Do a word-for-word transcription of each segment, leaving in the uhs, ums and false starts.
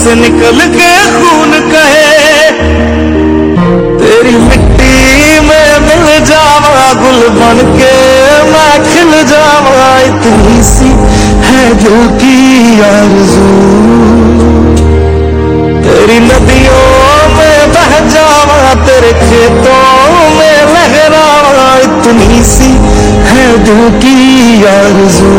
से निकल के खून कहे तेरी मिट्टी में मिल जावा, गुल बन के मैं खिल जावा, इतनी सी है दिल की आरज़ू, तेरी नदियों में बह जावा, तेरे खेतों में लहरावा, इतनी सी है दिल की आरज़ू।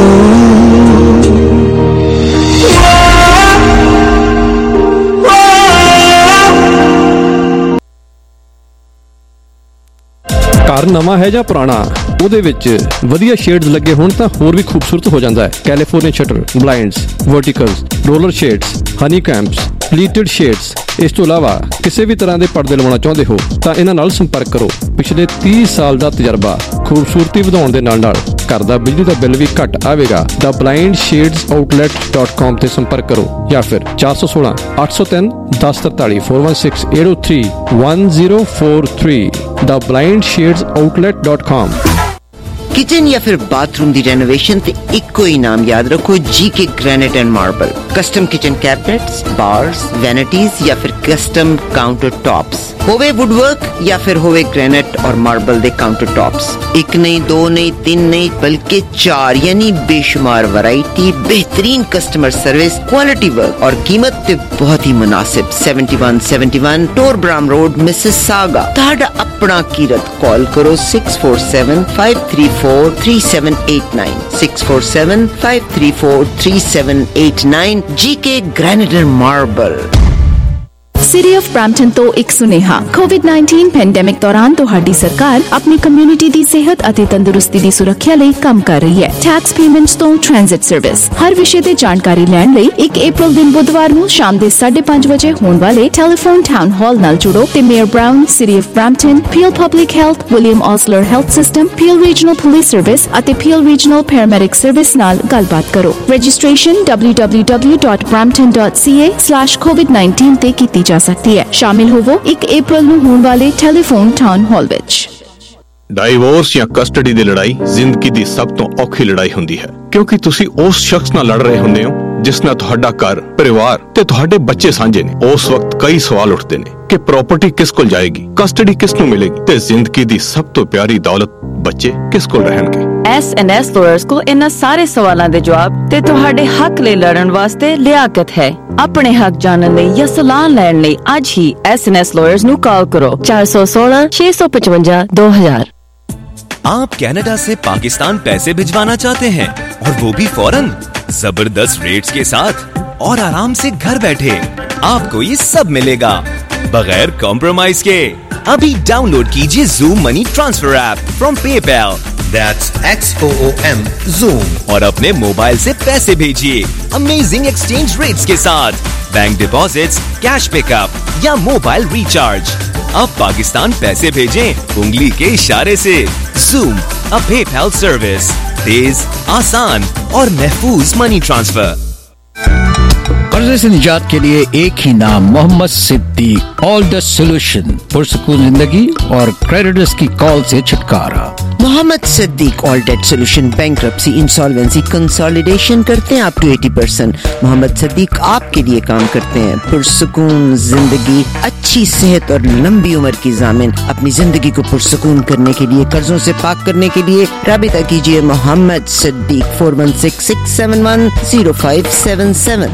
ਘਰ ਨਵਾਂ ਹੈ ਜਾਂ ਪੁਰਾਣਾ, ਉਹਦੇ ਵਿੱਚ ਵਧੀਆ ਸ਼ੇਡਸ ਲੱਗੇ ਹੋਣ ਤਾਂ ਹੋਰ ਵੀ ਖੂਬਸੂਰਤ ਹੋ ਜਾਂਦਾ ਹੈ। California shutter, blinds, verticals, roller shades, honeycombs, pleated shades. ਇਸ ਤੋਂ ਇਲਾਵਾ ਕਿਸੇ ਵੀ ਤਰ੍ਹਾਂ ਦੇ ਪਰਦੇ ਲਵਾਉਣਾ ਚਾਹੁੰਦੇ ਹੋ ਤਾਂ ਇਹਨਾਂ ਨਾਲ ਸੰਪਰਕ ਕਰੋ। ਪਿਛਲੇ ਤੀਹ ਸਾਲ ਦਾ ਤਜਰਬਾ, ਖੂਬਸੂਰਤੀ ਵਧਾਉਣ ਦੇ ਨਾਲ ਨਾਲ ਘਰ ਦਾ ਬਿਜਲੀ ਦਾ ਬਿੱਲ ਵੀ ਘੱਟ ਆਵੇਗਾ। ਦਾ blind shades outlet dot com ਤੇ ਸੰਪਰਕ ਕਰੋ ਜਾਂ ਫਿਰ ਚਾਰ ਸੌ ਸੋਲਾਂ ਅੱਠ ਸੌ ਤਿੰਨ ਦਸ ਤਰਤਾਲੀ four one six eight zero three one zero four three the blind shades outlet dot com। Kitchen या फिर बाथरूम दी रेनोवेशन ते इक्को ही नाम याद रखो, G K granite and marble. Custom kitchen cabinets, bars, vanities या फिर कस्टम काउंटर टॉप्स, होवे वुडवर्क या फिर होवे ग्रेनाइट और मार्बल दे काउंटर टॉप्स। एक नहीं, दो नहीं, तीन नहीं, बल्कि चार, यानी बेशुमार वैरायटी, बेहतरीन कस्टमर सर्विस, क्वालिटी वर्क और कीमत ते बहुत ही मुनासिब। seventy-one seventy-one टोरब्राम road, Mississauga. ताड़ा अपना कीरत कॉल करो six four seven five three four three seven eight nine six four seven five three four three seven eight nine। G K granite and marble. City of Brampton तो एक सुनेहा। Covid nineteen pandemic ਦੌਰਾਨ ਤੁਹਾਡੀ ਸਰਕਾਰ ਆਪਣੀ community ਦੀ ਸਿਹਤ ਅਤੇ ਤੰਦਰੁਸਤੀ ਦੀ ਸੁਰੱਖਿਆ ਲਈ ਕੰਮ ਕਰ ਰਹੀ ਹੈ। ਟੈਕਸ ਪੇਮੈਂਟਸ ਤੋਂ ਟ੍ਰਾਂਜ਼ਿਟ ਸਰਵਿਸ, ਹਰ ਵਿਸ਼ੇ ਤੇ ਜਾਣਕਾਰੀ ਲੈਣ ਲਈ ਇੱਕ ਅਪ੍ਰੈਲ ਦਿਨ ਬੁੱਧਵਾਰ ਨੂੰ ਸ਼ਾਮ ਦੇ ਸਾਢੇ ਪੰਜ ਵਜੇ ਹੋਣ ਵਾਲੇ ਟੈਲੀਫੋਨ ਟਾਊਨ ਹਾਲ ਨਾਲ ਜੁੜੋ ਤੇ mayor Brown, city of Brampton, Peel public health, William Osler health system, Peel regional police service ਅਤੇ ਪੀਐਲ ਰੀਜਨਲ ਪੈਰਾਮੈਡਿਕ ਸਰਵਿਸ ਨਾਲ ਗੱਲਬਾਤ ਕਰੋ। Registration w w w dot brampton dot c a slash covid nineteen ਤੇ ਕੀਤੀ ਜਾ ਸਕਦੀ ਹੈ। ਸ਼ਾਮਿਲ ਹੋਵੋ ਇੱਕ ਅਪ੍ਰੈਲ ਨੂੰ ਹੋਣ ਵਾਲੇ ਟੈਲੀਫੋਨ ਟਾਊਨ ਹਾਲ ਵਿੱਚ। ਡਾਈਵੋਰਸ ਜਾਂ ਕਸਟਡੀ ਦੀ ਲੜਾਈ ਜ਼ਿੰਦਗੀ ਦੀ ਸਭ ਤੋਂ ਔਖੀ ਲੜਾਈ ਹੁੰਦੀ ਹੈ, ਕਿਉਂਕਿ ਤੁਸੀਂ ਉਸ ਸ਼ਖਸ ਨਾਲ ਲੜ ਰਹੇ ਹੁੰਦੇ ਹੋ ਜਿਸ ਨਾਲ ਤੁਹਾਡਾ ਘਰ, ਪਰਿਵਾਰ ਤੇ ਤੁਹਾਡੇ ਬੱਚੇ ਸਾਂਝੇ ਨੇ। ਉਸ ਵਕਤ ਕਈ ਸਵਾਲ ਉੱਠਦੇ ਨੇ ਕਿ ਪ੍ਰਾਪਰਟੀ ਕਿਸ ਕੋਲ ਜਾਏਗੀ, ਕਸਟਡੀ ਕਿਸ ਨੂੰ ਮਿਲੇਗੀ ਤੇ ਜ਼ਿੰਦਗੀ ਦੀ ਸਭ ਤੋਂ ਪਿਆਰੀ ਦੌਲਤ ਬੱਚੇ ਕਿਸ ਕੋਲ ਰਹਿਣਗੇ। ਐਸ ਐਂਡ ਐਸ ਲਾਇਰਸ ਕੋਲ ਇਹਨਾਂ ਸਾਰੇ ਸਵਾਲਾਂ ਦੇ ਜਵਾਬ ਤੇ ਤੁਹਾਡੇ ਹੱਕ ਲਈ ਲੜਨ ਵਾਸਤੇ ਲਿਆਕਤ ਹੈ। ਆਪਣੇ ਹੱਕ ਜਾਣਨ ਲਈ ਜਾਂ ਸਲਾਹ ਲੈਣ ਲਈ ਅੱਜ ਹੀ ਐਸ ਐਂਡ ਐਸ ਲਾਇਰਸ ਨੂੰ ਕਾਲ ਕਰੋ ਚਾਰ ਸੌ ਸੋਲਾਂ ਛੇ ਸੌ ਪਚਵੰਜਾ ਦੋ ਹਜ਼ਾਰ। आप कनाडा से पाकिस्तान पैसे भिजवाना चाहते हैं और वो भी फौरन, जबरदस्त रेट्स के साथ और आराम से घर बैठे आपको ये सब मिलेगा बगैर कॉम्प्रोमाइज के। अभी डाउनलोड कीजिए Zoom money transfer app from PayPal, that's X O O M Zoom, और अपने मोबाइल से पैसे भेजिए अमेजिंग एक्सचेंज रेट्स के साथ, बैंक डिपॉजिट्स, कैश पिकअप या मोबाइल रिचार्ज। अब पाकिस्तान पैसे भेजें उंगली के इशारे से। Zoom, a PayPal service, तेज, आसान और महफूज मनी ट्रांसफर। कर्जे से निजात के लिए एक ही नाम, Mohammad Siddiq. All the solution, पुरसुकून जिंदगी और क्रेडिटर्स की कॉल से छुटकारा। Mohammad Siddiq all debt solution, bankruptcy, insolvency, consolidation करते हैं अप टू अस्सी परसेंट। मोहम्मद सिद्दीक आपके लिए काम करते हैं। पुरसुकून जिंदगी, अच्छी सेहत और लंबी उम्र की जामिन। अपनी जिंदगी को पुरसुकून करने के लिए, कर्जों से पाक करने के लिए राबिता कीजिए Mohammad Siddiq four one six six seven one zero five seven seven।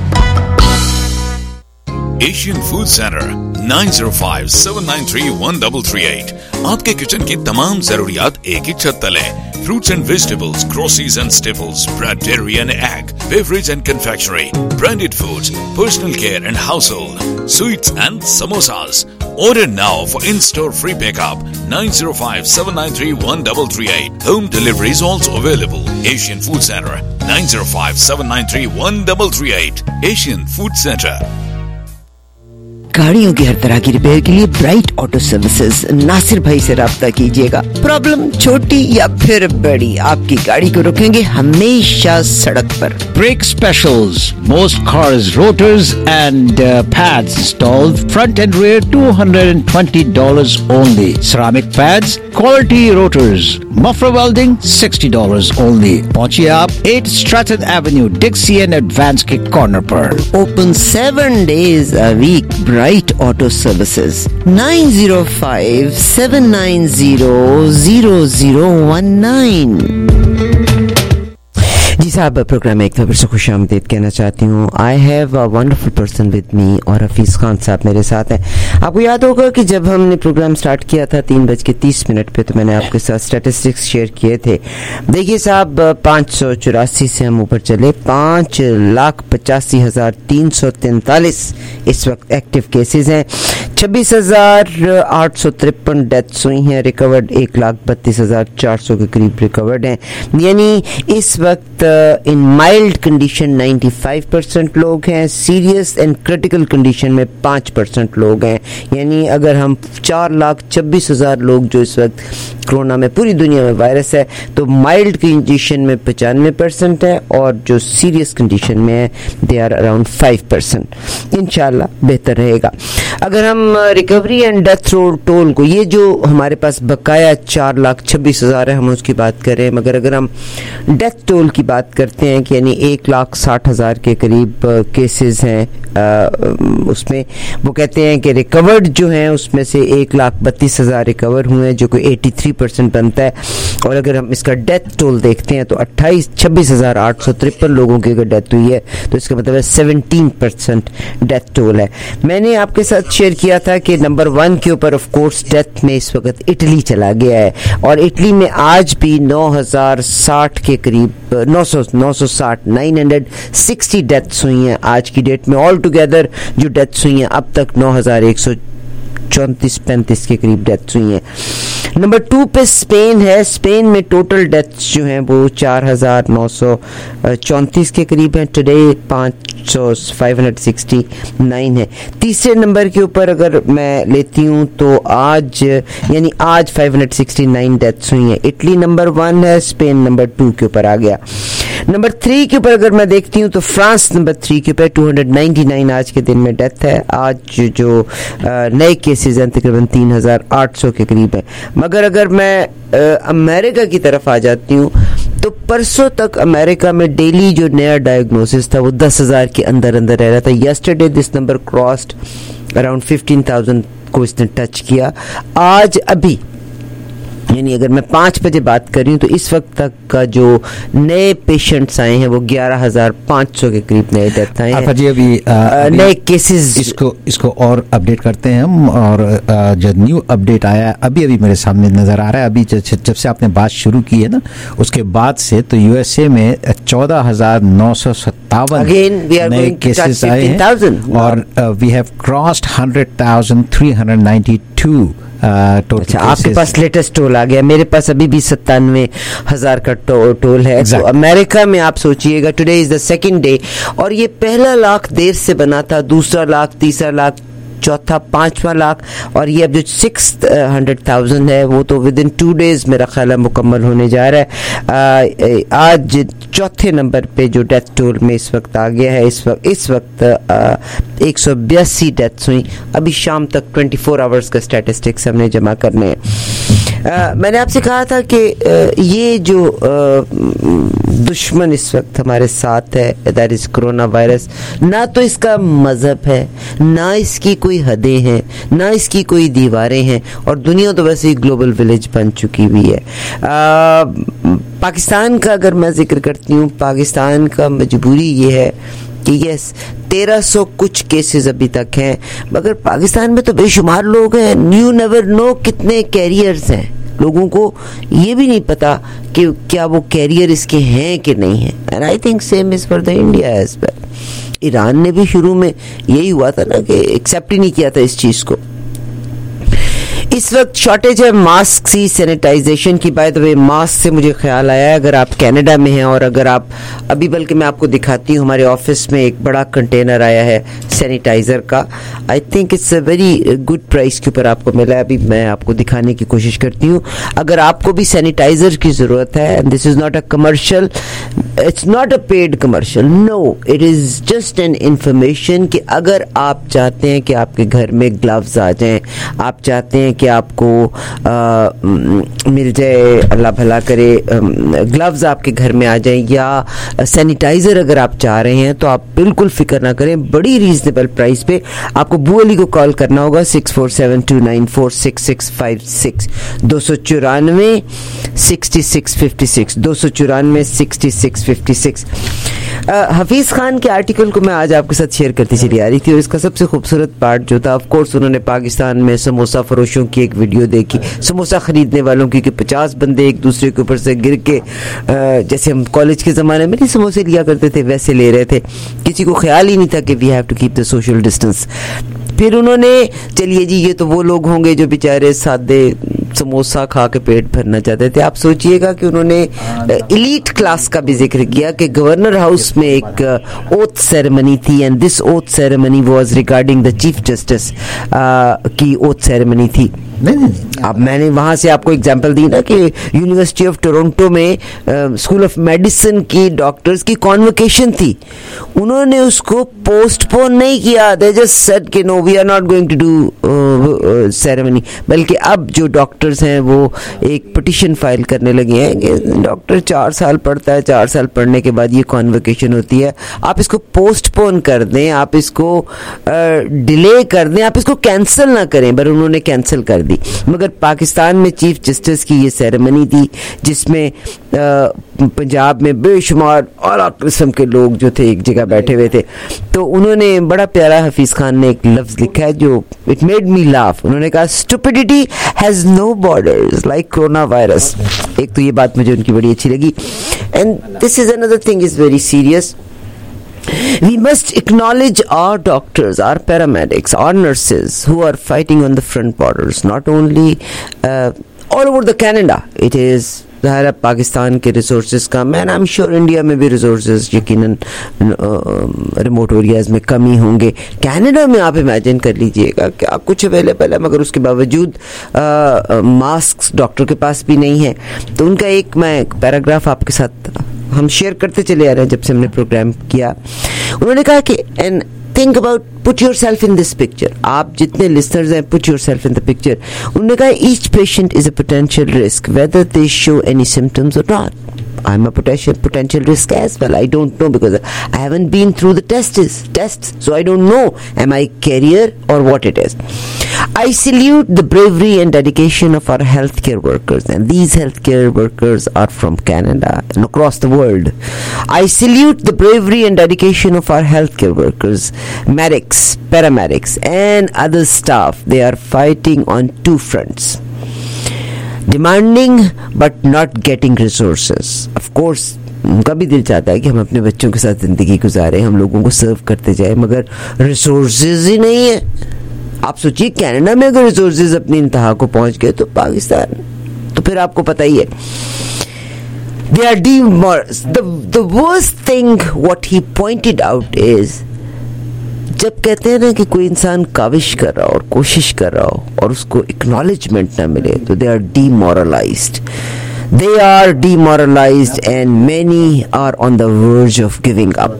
Asian food centre nine zero five seven nine three one three three eight। आपके किचन की तमाम जरूरियात एक ही छत तले। Fruits and vegetables, groceries and staples, bread, dairy and egg, beverage and confectionery, branded foods, personal care and household, sweets and samosas. Order now for in-store free pickup nine zero five seven nine three one three three eight। Home delivery is also available। Asian Food Center nine zero five seven nine three one three three eight। Asian Food Center। गाड़ियों की हर तरह की repair के लिए bright auto services Nasir भाई से राब्ता कीजिएगा। प्रॉब्लम छोटी या फिर बड़ी, आपकी गाड़ी को रोकेंगे हमेशा सड़क पर। Brake specials. Most cars, rotors and uh, pads installed front and rear, two hundred twenty dollars only. Ceramic pads, quality rotors. Muffler welding, sixty dollars only. पहुंचिए आप eight Stratton Avenue, Dixie and Advance के corner पर। Open seven days a week. Bright Auto Services nine zero five seven nine zero zero zero one nine। जी साहब, programme में एक बार से खुश आमदीद कहना चाहती हूँ। I have a wonderful person with me और हफीज खान साहब मेरे साथ हैं। आपको याद होगा कि जब हमने प्रोग्राम स्टार्ट किया था तीन बज के तीस मिनट पे, तो मैंने आपके साथ स्टैटिस्टिक्स शेयर किए थे। देखिए साहब, पाँच सौ चौरासी से हम ऊपर चले, पाँच लाख पचासी हजार तीन सौ तैंतालीस इस वक्त एक्टिव केसेस हैं। छब्बीस हजार आठ सौ तिरपन डेथ्स हुई हैं। रिकवर्ड एक लाख बत्तीस हजार चार सौ के करीब रिकवर्ड हैं। यानी इस वक्त इन माइल्ड कंडीशन पचानवे परसेंट लोग हैं, सीरियस एंड क्रिटिकल कंडीशन में पाँच परसेंट लोग हैं। यानी अगर हम चार लाख छब्बीस हजार लोग जो इस वक्त कोरोना में पूरी दुनिया में वायरस है, तो माइल्ड कंडीशन में पचानवे परसेंट है और जो सीरियस कंडीशन में है they are around five percent. इंशाल्लाह बेहतर रहेगा। अगर हम रिकवरी एंड डेथ टोल को, ये जो हमारे पास बकाया चार लाख छब्बीस हजार है, हम उसकी बात करें, मगर अगर हम डेथ टोल की बात करते हैं कि यानी एक लाख साठ हजार के करीब केसेस हैं, उसमें वो कहते हैं कि रिकवर्ड जो हैं उसमें से एक लाख बत्तीस हजार रिकवर हुए हैं, जो कि तिरासी परसेंट बनता है। और अगर हम इसका डेथ टोल देखते हैं तो अट्ठाईस छब्बीस हजार आठ सौ तिरपन लोगों की अगर डेथ हुई है, तो इसका मतलब है सत्रह परसेंट डेथ टोल है। मैंने आपके साथ शेयर किया था कि नंबर वन के ऊपर ऑफ कोर्स डेथ में इस वक्त इटली चला गया है, और इटली में आज भी नौ हजार साठ के करीब नौ सौ नौ सौ साठ नाइन हंड्रेड सिक्सटी डेथ्स हुई हैं आज की डेट में। ऑल टुगेदर जो डेथ्स हुई हैं अब तक नौ हजार एक सौ चौंतीस पैंतीस के करीब डेथ्स हुई हैं। नंबर टू पे स्पेन है। स्पेन में टोटल डेथ्स जो हैं वो चार हजार नौ सौ चौंतीस के करीब हैं। टुडे पाँच सौ फाइव हंड्रेड सिक्सटी नाइन है। तीसरे नंबर के ऊपर अगर मैं लेती हूँ तो आज यानी आज five hundred sixty nine deaths हुई हैं। इटली नंबर वन है, स्पेन नंबर टू के ऊपर आ गया। नंबर थ्री के ऊपर अगर मैं देखती हूँ तो फ्रांस नंबर थ्री के ऊपर टू हंड्रेड नाइन्टी नाइन आज के दिन में डेथ है। आज जो नए केसेस हैं तकरीबन तीन हजार आठ सौ के करीब है। मगर अगर मैं अमेरिका की तरफ आ जाती हूँ तो परसों तक अमेरिका में डेली जो नया डायग्नोसिस था वो दस हजार के अंदर अंदर रह रहा था। Yesterday this number crossed around fifteen thousand को इसने टच किया। आज अभी यानी अगर मैं पाँच बजे बात कर रही हूँ तो इस वक्त तक का जो नए पेशेंट्स आए हैं वो ग्यारह हजार पाँच सौ के करीब नए डेथ आए हैं। जी अभी नए केसेस इसको इसको और अपडेट करते हैं हम, और आ, जो न्यू अपडेट आया अभी अभी मेरे सामने नजर आ रहा है। अभी जब, जब से आपने बात शुरू की है ना, उसके बाद से तो यूएसए में चौदह हजार नौ सौ सत्तावन नए केसेस आए हैं, और we have crossed hundred thousand three hundred ninety two. Uh, अच्छा, आपके पास लेटेस्ट टोल आ गया, मेरे पास अभी भी सत्तानवे हजार का टो, टोल है। exactly. तो अमेरिका में आप सोचिएगा today is the second day, और ये पहला लाख देर से बना था, दूसरा लाख, तीसरा लाख, चौथा पांचवा लाख, और ये अब जो सिक्स हंड्रेड थाउजेंड है वो तो विद इन टू डेज मेरा ख्याल है मुकम्मल होने जा रहा है। आ, आज चौथे नंबर पे जो डेथ टोल में इस वक्त आ गया है। इस वक्त इस वक्त एक सौ बयासी डेथ्स हुई। अभी शाम तक ट्वेंटी फोर आवर्स का स्टैटिस्टिक्स हमने जमा करने हैं। Uh, मैंने आपसे कहा था कि uh, ये जो uh, दुश्मन इस वक्त हमारे साथ है, दैट इज कोरोना वायरस, ना तो इसका मजहब है, ना इसकी कोई हदें हैं, ना इसकी कोई दीवारें हैं, और दुनिया तो वैसे ही ग्लोबल विलेज बन चुकी हुई है। uh, पाकिस्तान का अगर मैं जिक्र करती हूँ, पाकिस्तान का मजबूरी ये है कि यस तेरह सौ कुछ केसेस अभी तक हैं, मगर पाकिस्तान में तो बेशुमार लोग हैं। यू नेवर नो कितने कैरियर्स हैं। लोगों को ये भी नहीं पता कि क्या वो कैरियर इसके हैं कि नहीं है। And I think same is for the India as well. Iran ने भी शुरू में यही हुआ था ना कि एक्सेप्ट ही नहीं किया था इस चीज को। इस वक्त शॉर्टेज है मास्क सी सैनिटाइजेशन की। बाय द वे मास्क से मुझे ख्याल आया, अगर आप कनाडा में हैं और अगर आप अभी, बल्कि मैं आपको दिखाती हूँ, हमारे ऑफिस में एक बड़ा कंटेनर आया है सैनिटाइजर का। I think it's a very good price के ऊपर आपको मिला है। अभी मैं आपको दिखाने की कोशिश करती हूँ। अगर आपको भी सैनिटाइजर की जरूरत है, and this is not a commercial, it's not a paid commercial, no, it is just an information कि अगर आप चाहते हैं कि आपके घर में ग्लव्स आ जाएं, आप चाहते हैं कि आपको आ, मिल जाए, अल्लाह भला करे, ग्लव्स आपके घर में आ जाएं, या सैनिटाइजर अगर आप चाह रहे हैं, तो आप बिल्कुल फिक्र ना करें, बड़ी रीजनेबल प्राइस पे आपको बू अली को कॉल करना होगा। Six four seven two nine four six six five six, दो सौ चौरानवे सिक्सटी सिक्स फिफ्टी सिक्स, दो सौ चौरानवे sixty six fifty six. Hafeez Khan के आर्टिकल को मैं आज आपके साथ शेयर करती चली आ रही थी, और इसका सबसे खूबसूरत पार्ट जो था, ऑफ कोर्स उन्होंने पाकिस्तान में समोसा फरोशों की एक वीडियो देखी, समोसा खरीदने वालों की, कि पचास बंदे एक दूसरे के ऊपर से गिर के, जैसे हम कॉलेज के ज़माने में नहीं समोसे लिया करते थे, वैसे ले रहे थे। किसी को ख्याल ही नहीं था कि we have to keep the social distance. फिर उन्होंने, चलिए जी ये तो वो लोग होंगे जो बेचारे सादे समोसा खा के पेट भरना चाहते थे। आप सोचिएगा कि उन्होंने इलीट क्लास का भी जिक्र किया कि गवर्नर हाउस में एक ओथ सेरेमनी थी, and this oath ceremony was regarding the chief justice की ओथ सेरेमनी थी। नहीं नहीं अब मैंने वहां से आपको एग्जांपल दी ना कि यूनिवर्सिटी ऑफ टोरंटो में स्कूल ऑफ मेडिसिन की डॉक्टर्स की कॉन्वोकेशन थी, उन्होंने उसको पोस्टपोन नहीं किया। दे जस्ट सेड कि no we are not going to do ceremony, बल्कि अब जो डॉक्टर्स हैं वो एक पिटिशन फाइल करने लगे हैं कि डॉक्टर चार साल पढ़ता है, चार साल पढ़ने के बाद ये कॉन्वोकेशन होती है, आप इसको पोस्टपोन कर दें, आप इसको डिले कर दें, आप इसको कैंसिल ना करें। पर उन्होंने कैंसिल कर दी। मगर पाकिस्तान में चीफ जस्टिस की ये सेरेमनी थी, जिसमें पंजाब में बेशुमार आला किस्म के लोग जो थे एक जगह बैठे हुए थे। तो उन्होंने बड़ा प्यारा, हफीज खान ने एक लफ्ज लिखा है जो इट मेड मी लाफ। उन्होंने कहा stupidity has no borders like corona virus. एक तो ये बात मुझे उनकी बड़ी अच्छी लगी, and this is another thing is very serious. We must acknowledge our doctors, our paramedics, our nurses who are fighting on the front borders, not only uh, all over the Canada. It is ज़ाहिर पाकिस्तान के resources कम है, and I am sure India में भी resources यकीनन remote areas में कम ही होंगे. Canada में आप इमेजिन कर लीजिएगा कि आप कुछ अवेलेबल है, मगर उसके बावजूद मास्क डॉक्टर के पास भी नहीं है. तो उनका एक मैं पैराग्राफ आपके साथ हम शेयर करते चले आ रहे हैं जब से हमने प्रोग्राम किया. उन्होंने कहा कि and think about, put yourself in this picture. आप जितने लिसनर्स हैं, put yourself in the picture. उन्होंने कहा each patient is a potential risk whether they show any symptoms और not. I'm a potential potential risk as well. I don't know because I haven't been through the tests tests so I don't know am I carrier or what it is. I salute the bravery and dedication of our healthcare workers, and these healthcare workers are from Canada and across the world. I salute the bravery and dedication of our healthcare workers, medics, paramedics and other staff. They are fighting on two fronts. Demanding but not getting resources. Of course, उनका भी दिल चाहता है कि हम अपने बच्चों के साथ जिंदगी गुजारें, हम लोगों को सर्व करते जाए, मगर रिसोर्सेज ही नहीं है. आप सोचिए कनाडा में अगर रिसोर्सेज अपनी इंतहा को पहुंच गए तो पाकिस्तान तो फिर आपको पता ही है. They are demoralized. The the worst thing what he pointed out is, जब कहते हैं ना कि कोई इंसान काविश कर रहा हो और कोशिश कर रहा हो और उसको एक्नॉलेजमेंट ना मिले, तो they are demoralised. They are demoralised and many are on the verge of giving up.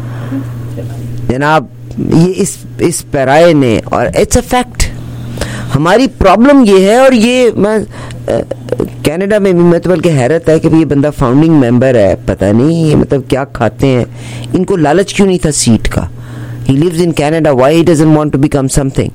जनाब, ये इस इस पैराए ने, और इट्स अ फैक्ट, हमारी प्रॉब्लम ये है. और ये मैं कनाडा में भी, मैं तो बल्कि हैरत है कि ये बंदा फाउंडिंग मेंबर है, पता नहीं ये मतलब क्या खाते हैं, इनको लालच क्यों नहीं था सीट का. He lives in Canada. Why he doesn't want to become something?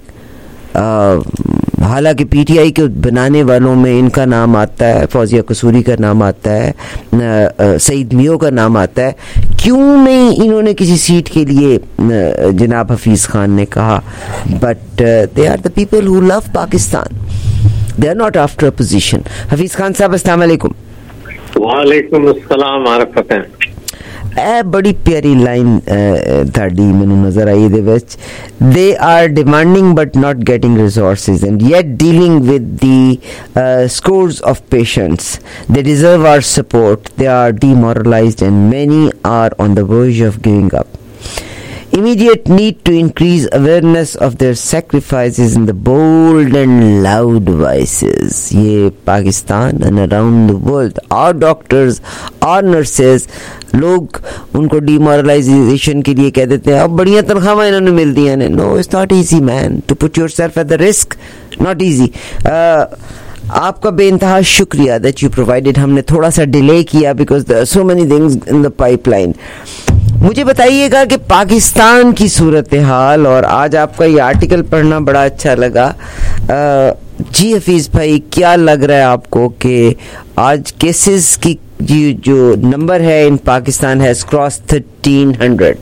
हालांकि पीटीआई के बनाने वालों में इनका नाम आता है, फौजिया कसूरी का नाम आता है, सईद मियो का नाम आता है. क्यों नहीं इन्होंने किसी सीट के लिए जनाब हफीज खान ने कहा. But they are the people who love Pakistan. They are not after a position. Hafeez Khan साहब, अस्सलाम वालेकुम. वालेकुम अस्सलाम. ਇਹ ਬੜੀ ਪਿਆਰੀ ਲਾਈਨ ਤੁਹਾਡੀ ਮੈਨੂੰ ਨਜ਼ਰ ਆਈ ਇਹਦੇ ਵਿੱਚ, they are demanding but not getting resources and yet dealing with the uh, scores of patients. They deserve our support. They are demoralized and many are on the verge of giving up. Immediate need to increase awareness of their sacrifices in the bold and loud voices. ये Pakistan and around the world, our doctors, our nurses, लोग उनको demoralization के लिए कह देते हैं अब बढ़िया तनख्वाह इन्होंने मिलती हैं. No, it's not easy man to put yourself at the risk. Not easy. Uh, आपका बेइंतहा शुक्रिया that you provided. हमने थोड़ा सा डिले किया because there are so many things in the pipeline. मुझे बताइएगा कि पाकिस्तान की सूरत हाल, और आज आपका ये आर्टिकल पढ़ना बड़ा अच्छा लगा. आ, जी हफीज भाई, क्या लग रहा है आपको कि आज केसेस की जी जो नंबर है in Pakistan has cross thirteen hundred?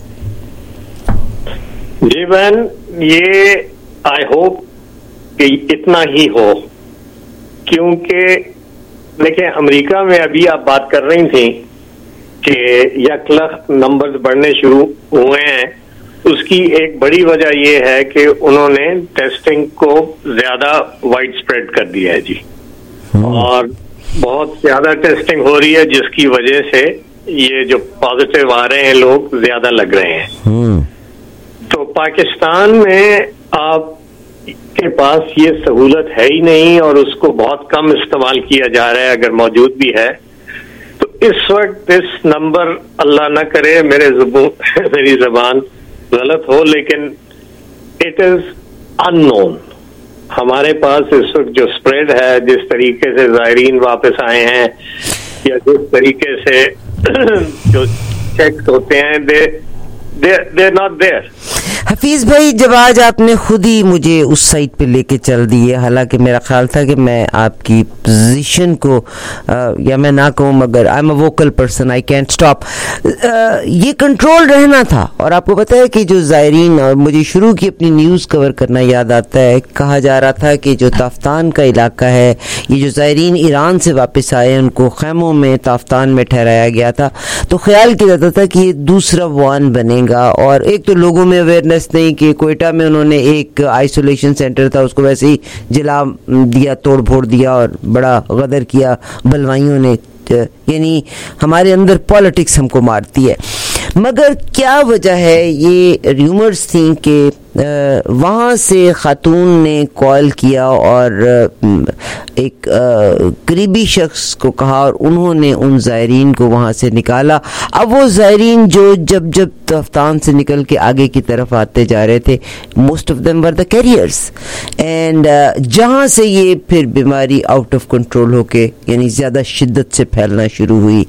जी बहन, ये आई होप कि इतना ही हो, क्योंकि देखिए अमेरिका में अभी आप बात कर रही थी कि यकलख नंबर्स बढ़ने शुरू हुए हैं. उसकी एक बड़ी वजह यह है कि उन्होंने टेस्टिंग को ज्यादा वाइड स्प्रेड कर दिया है जी, और बहुत ज्यादा टेस्टिंग हो रही है जिसकी वजह से ये जो पॉजिटिव आ रहे हैं लोग ज्यादा लग रहे हैं. तो पाकिस्तान में आप के पास ये सहूलत है ही नहीं और उसको बहुत कम इस्तेमाल किया जा रहा है, अगर मौजूद भी है. तो इस वक्त इस नंबर, अल्लाह न करे मेरे मेरी जबान गलत हो, लेकिन इट इज अननोन. हमारे पास इस वक्त जो स्प्रेड है, जिस तरीके से ज़ायरीन वापस आए हैं या जिस तरीके से जो चेक्स होते हैं, they they are not there. Hafeez भाई, जब आज आपने खुद ही मुझे उस साइट पे लेके चल दिए, हालांकि मेरा ख्याल था कि मैं आपकी पोजीशन को आ, या मैं ना कहूँ मगर I am a vocal person, I can't stop, ये कंट्रोल रहना था. और आपको पता है कि जो ज़ायरीन, और मुझे शुरू की अपनी न्यूज़ कवर करना याद आता है, कहा जा रहा था कि जो ताफ्तान का इलाका है, ये जो ज़ायरीन ईरान से वापस आए उनको खैमों में ताफ्तान में ठहराया गया था. तो ख्याल किया जाता था कि ये दूसरा वान बनेगा, और एक तो लोगों में अवेयरनेस नहीं कि कोयटा में उन्होंने एक आइसोलेशन सेंटर था उसको वैसे ही जला दिया, तोड़ फोड़ दिया और बड़ा गदर किया बलवाइयों ने. यानी हमारे अंदर पॉलिटिक्स हमको मारती है. मगर क्या वजह है, ये र्यूमर्स थी कि वहाँ से खातून ने कॉल किया और एक करीबी शख्स को कहा और उन्होंने उन ज़ायरीन को वहाँ से निकाला. अब वो ज़ायरीन जो जब जब ताफ्तान से निकल के आगे की तरफ आते जा रहे थे, most of them were the carriers, and जहाँ से ये फिर बीमारी आउट ऑफ कंट्रोल होके यानी ज़्यादा शिद्दत से फैलना शुरू हुई.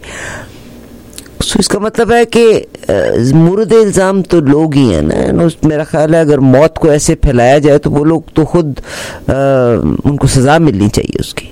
तो इसका मतलब है कि मुर्द इल्ज़ाम तो लोग ही हैं ना. मेरा ख्याल है अगर मौत को ऐसे फैलाया जाए तो वो लोग तो खुद आ, उनको सजा मिलनी चाहिए उसकी.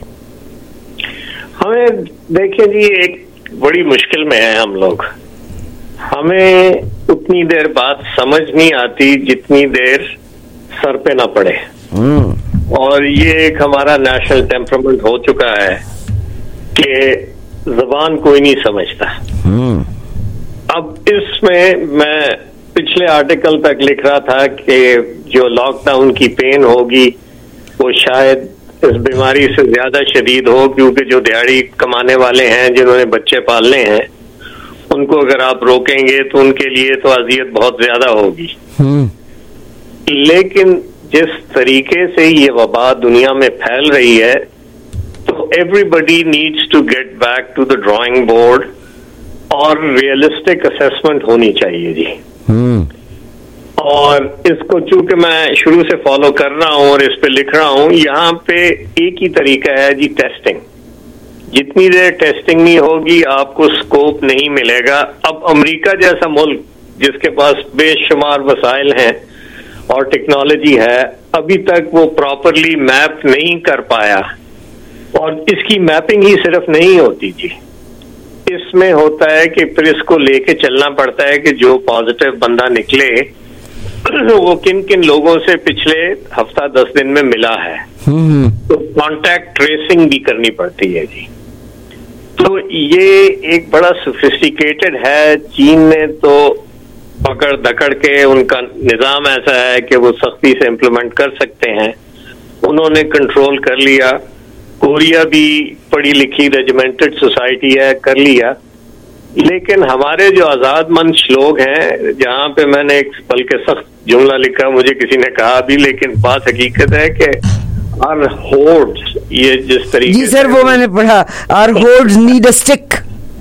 हमें देखिए जी, एक बड़ी मुश्किल में है हम लोग. हमें उतनी देर बात समझ नहीं आती जितनी देर सर पे ना पड़े, और ये एक हमारा नेशनल टेम्परामेंट हो चुका है कि ज़बान कोई नहीं समझता. अब इसमें मैं पिछले आर्टिकल तक लिख रहा था कि जो लॉकडाउन की पेन होगी वो शायद इस बीमारी से ज्यादा शदीद हो, क्योंकि जो दिहाड़ी कमाने वाले हैं जिन्होंने बच्चे पालने हैं उनको अगर आप रोकेंगे तो उनके लिए तो अजियत बहुत ज्यादा होगी. लेकिन जिस तरीके से ये वबा दुनिया में फैल रही है, तो everybody needs to get back to the drawing board और रियलिस्टिक असेसमेंट होनी चाहिए जी. और इसको चूंकि मैं शुरू से फॉलो कर रहा हूं और इस पे लिख रहा हूं, यहाँ पे एक ही तरीका है जी, टेस्टिंग. जितनी देर टेस्टिंग नहीं होगी आपको स्कोप नहीं मिलेगा. अब अमेरिका जैसा मुल्क जिसके पास बेशुमार वसाइल हैं और टेक्नोलॉजी है, अभी तक वो प्रॉपरली मैप नहीं कर पाया. और इसकी मैपिंग ही सिर्फ नहीं होती जी, इसमें होता है कि फिर इसको लेके चलना पड़ता है कि जो पॉजिटिव बंदा निकले वो किन किन लोगों से पिछले हफ्ता दस दिन में मिला है. तो कांटेक्ट ट्रेसिंग भी करनी पड़ती है जी. तो ये एक बड़ा सोफिस्टिकेटेड है। चीन ने तो पकड़ दकड़ के, उनका निजाम ऐसा है कि वो सख्ती से इम्प्लीमेंट कर सकते हैं, उन्होंने कंट्रोल कर लिया। कोरिया भी पढ़ी लिखी रेजिमेंटेड सोसाइटी है, कर लिया। लेकिन हमारे जो आजादमंद लोग हैं, जहां पे मैंने एक बल्कि सख्त जुमला लिखा, मुझे किसी ने कहा अभी, लेकिन बात हकीकत है कि आर होर्ड्स, ये जिस तरीके जी सर वो मैंने पढ़ा, our hordes need a stick,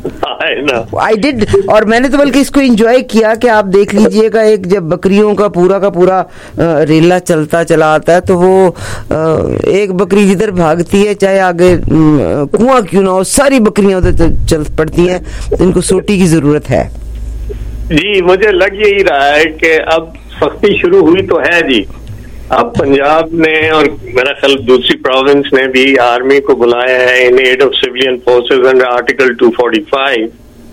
I did. और मैंने तो बल्कि इसको एंजॉय किया कि आप देख लीजिएगा, एक जब बकरियों का पूरा का पूरा रेला चलता चला आता है, तो वो एक बकरी जिधर भागती है, चाहे आगे कुआं क्यों ना हो, सारी बकरियां उधर चल पड़ती हैं। इनको सोटी की जरूरत है। जी मुझे लग यही रहा है कि अब सख्ती शुरू हुई तो है जी। अब पंजाब ने और मेरा ख्याल दूसरी प्रोविंस ने भी आर्मी को बुलाया है in aid of civilian forces under article two forty five.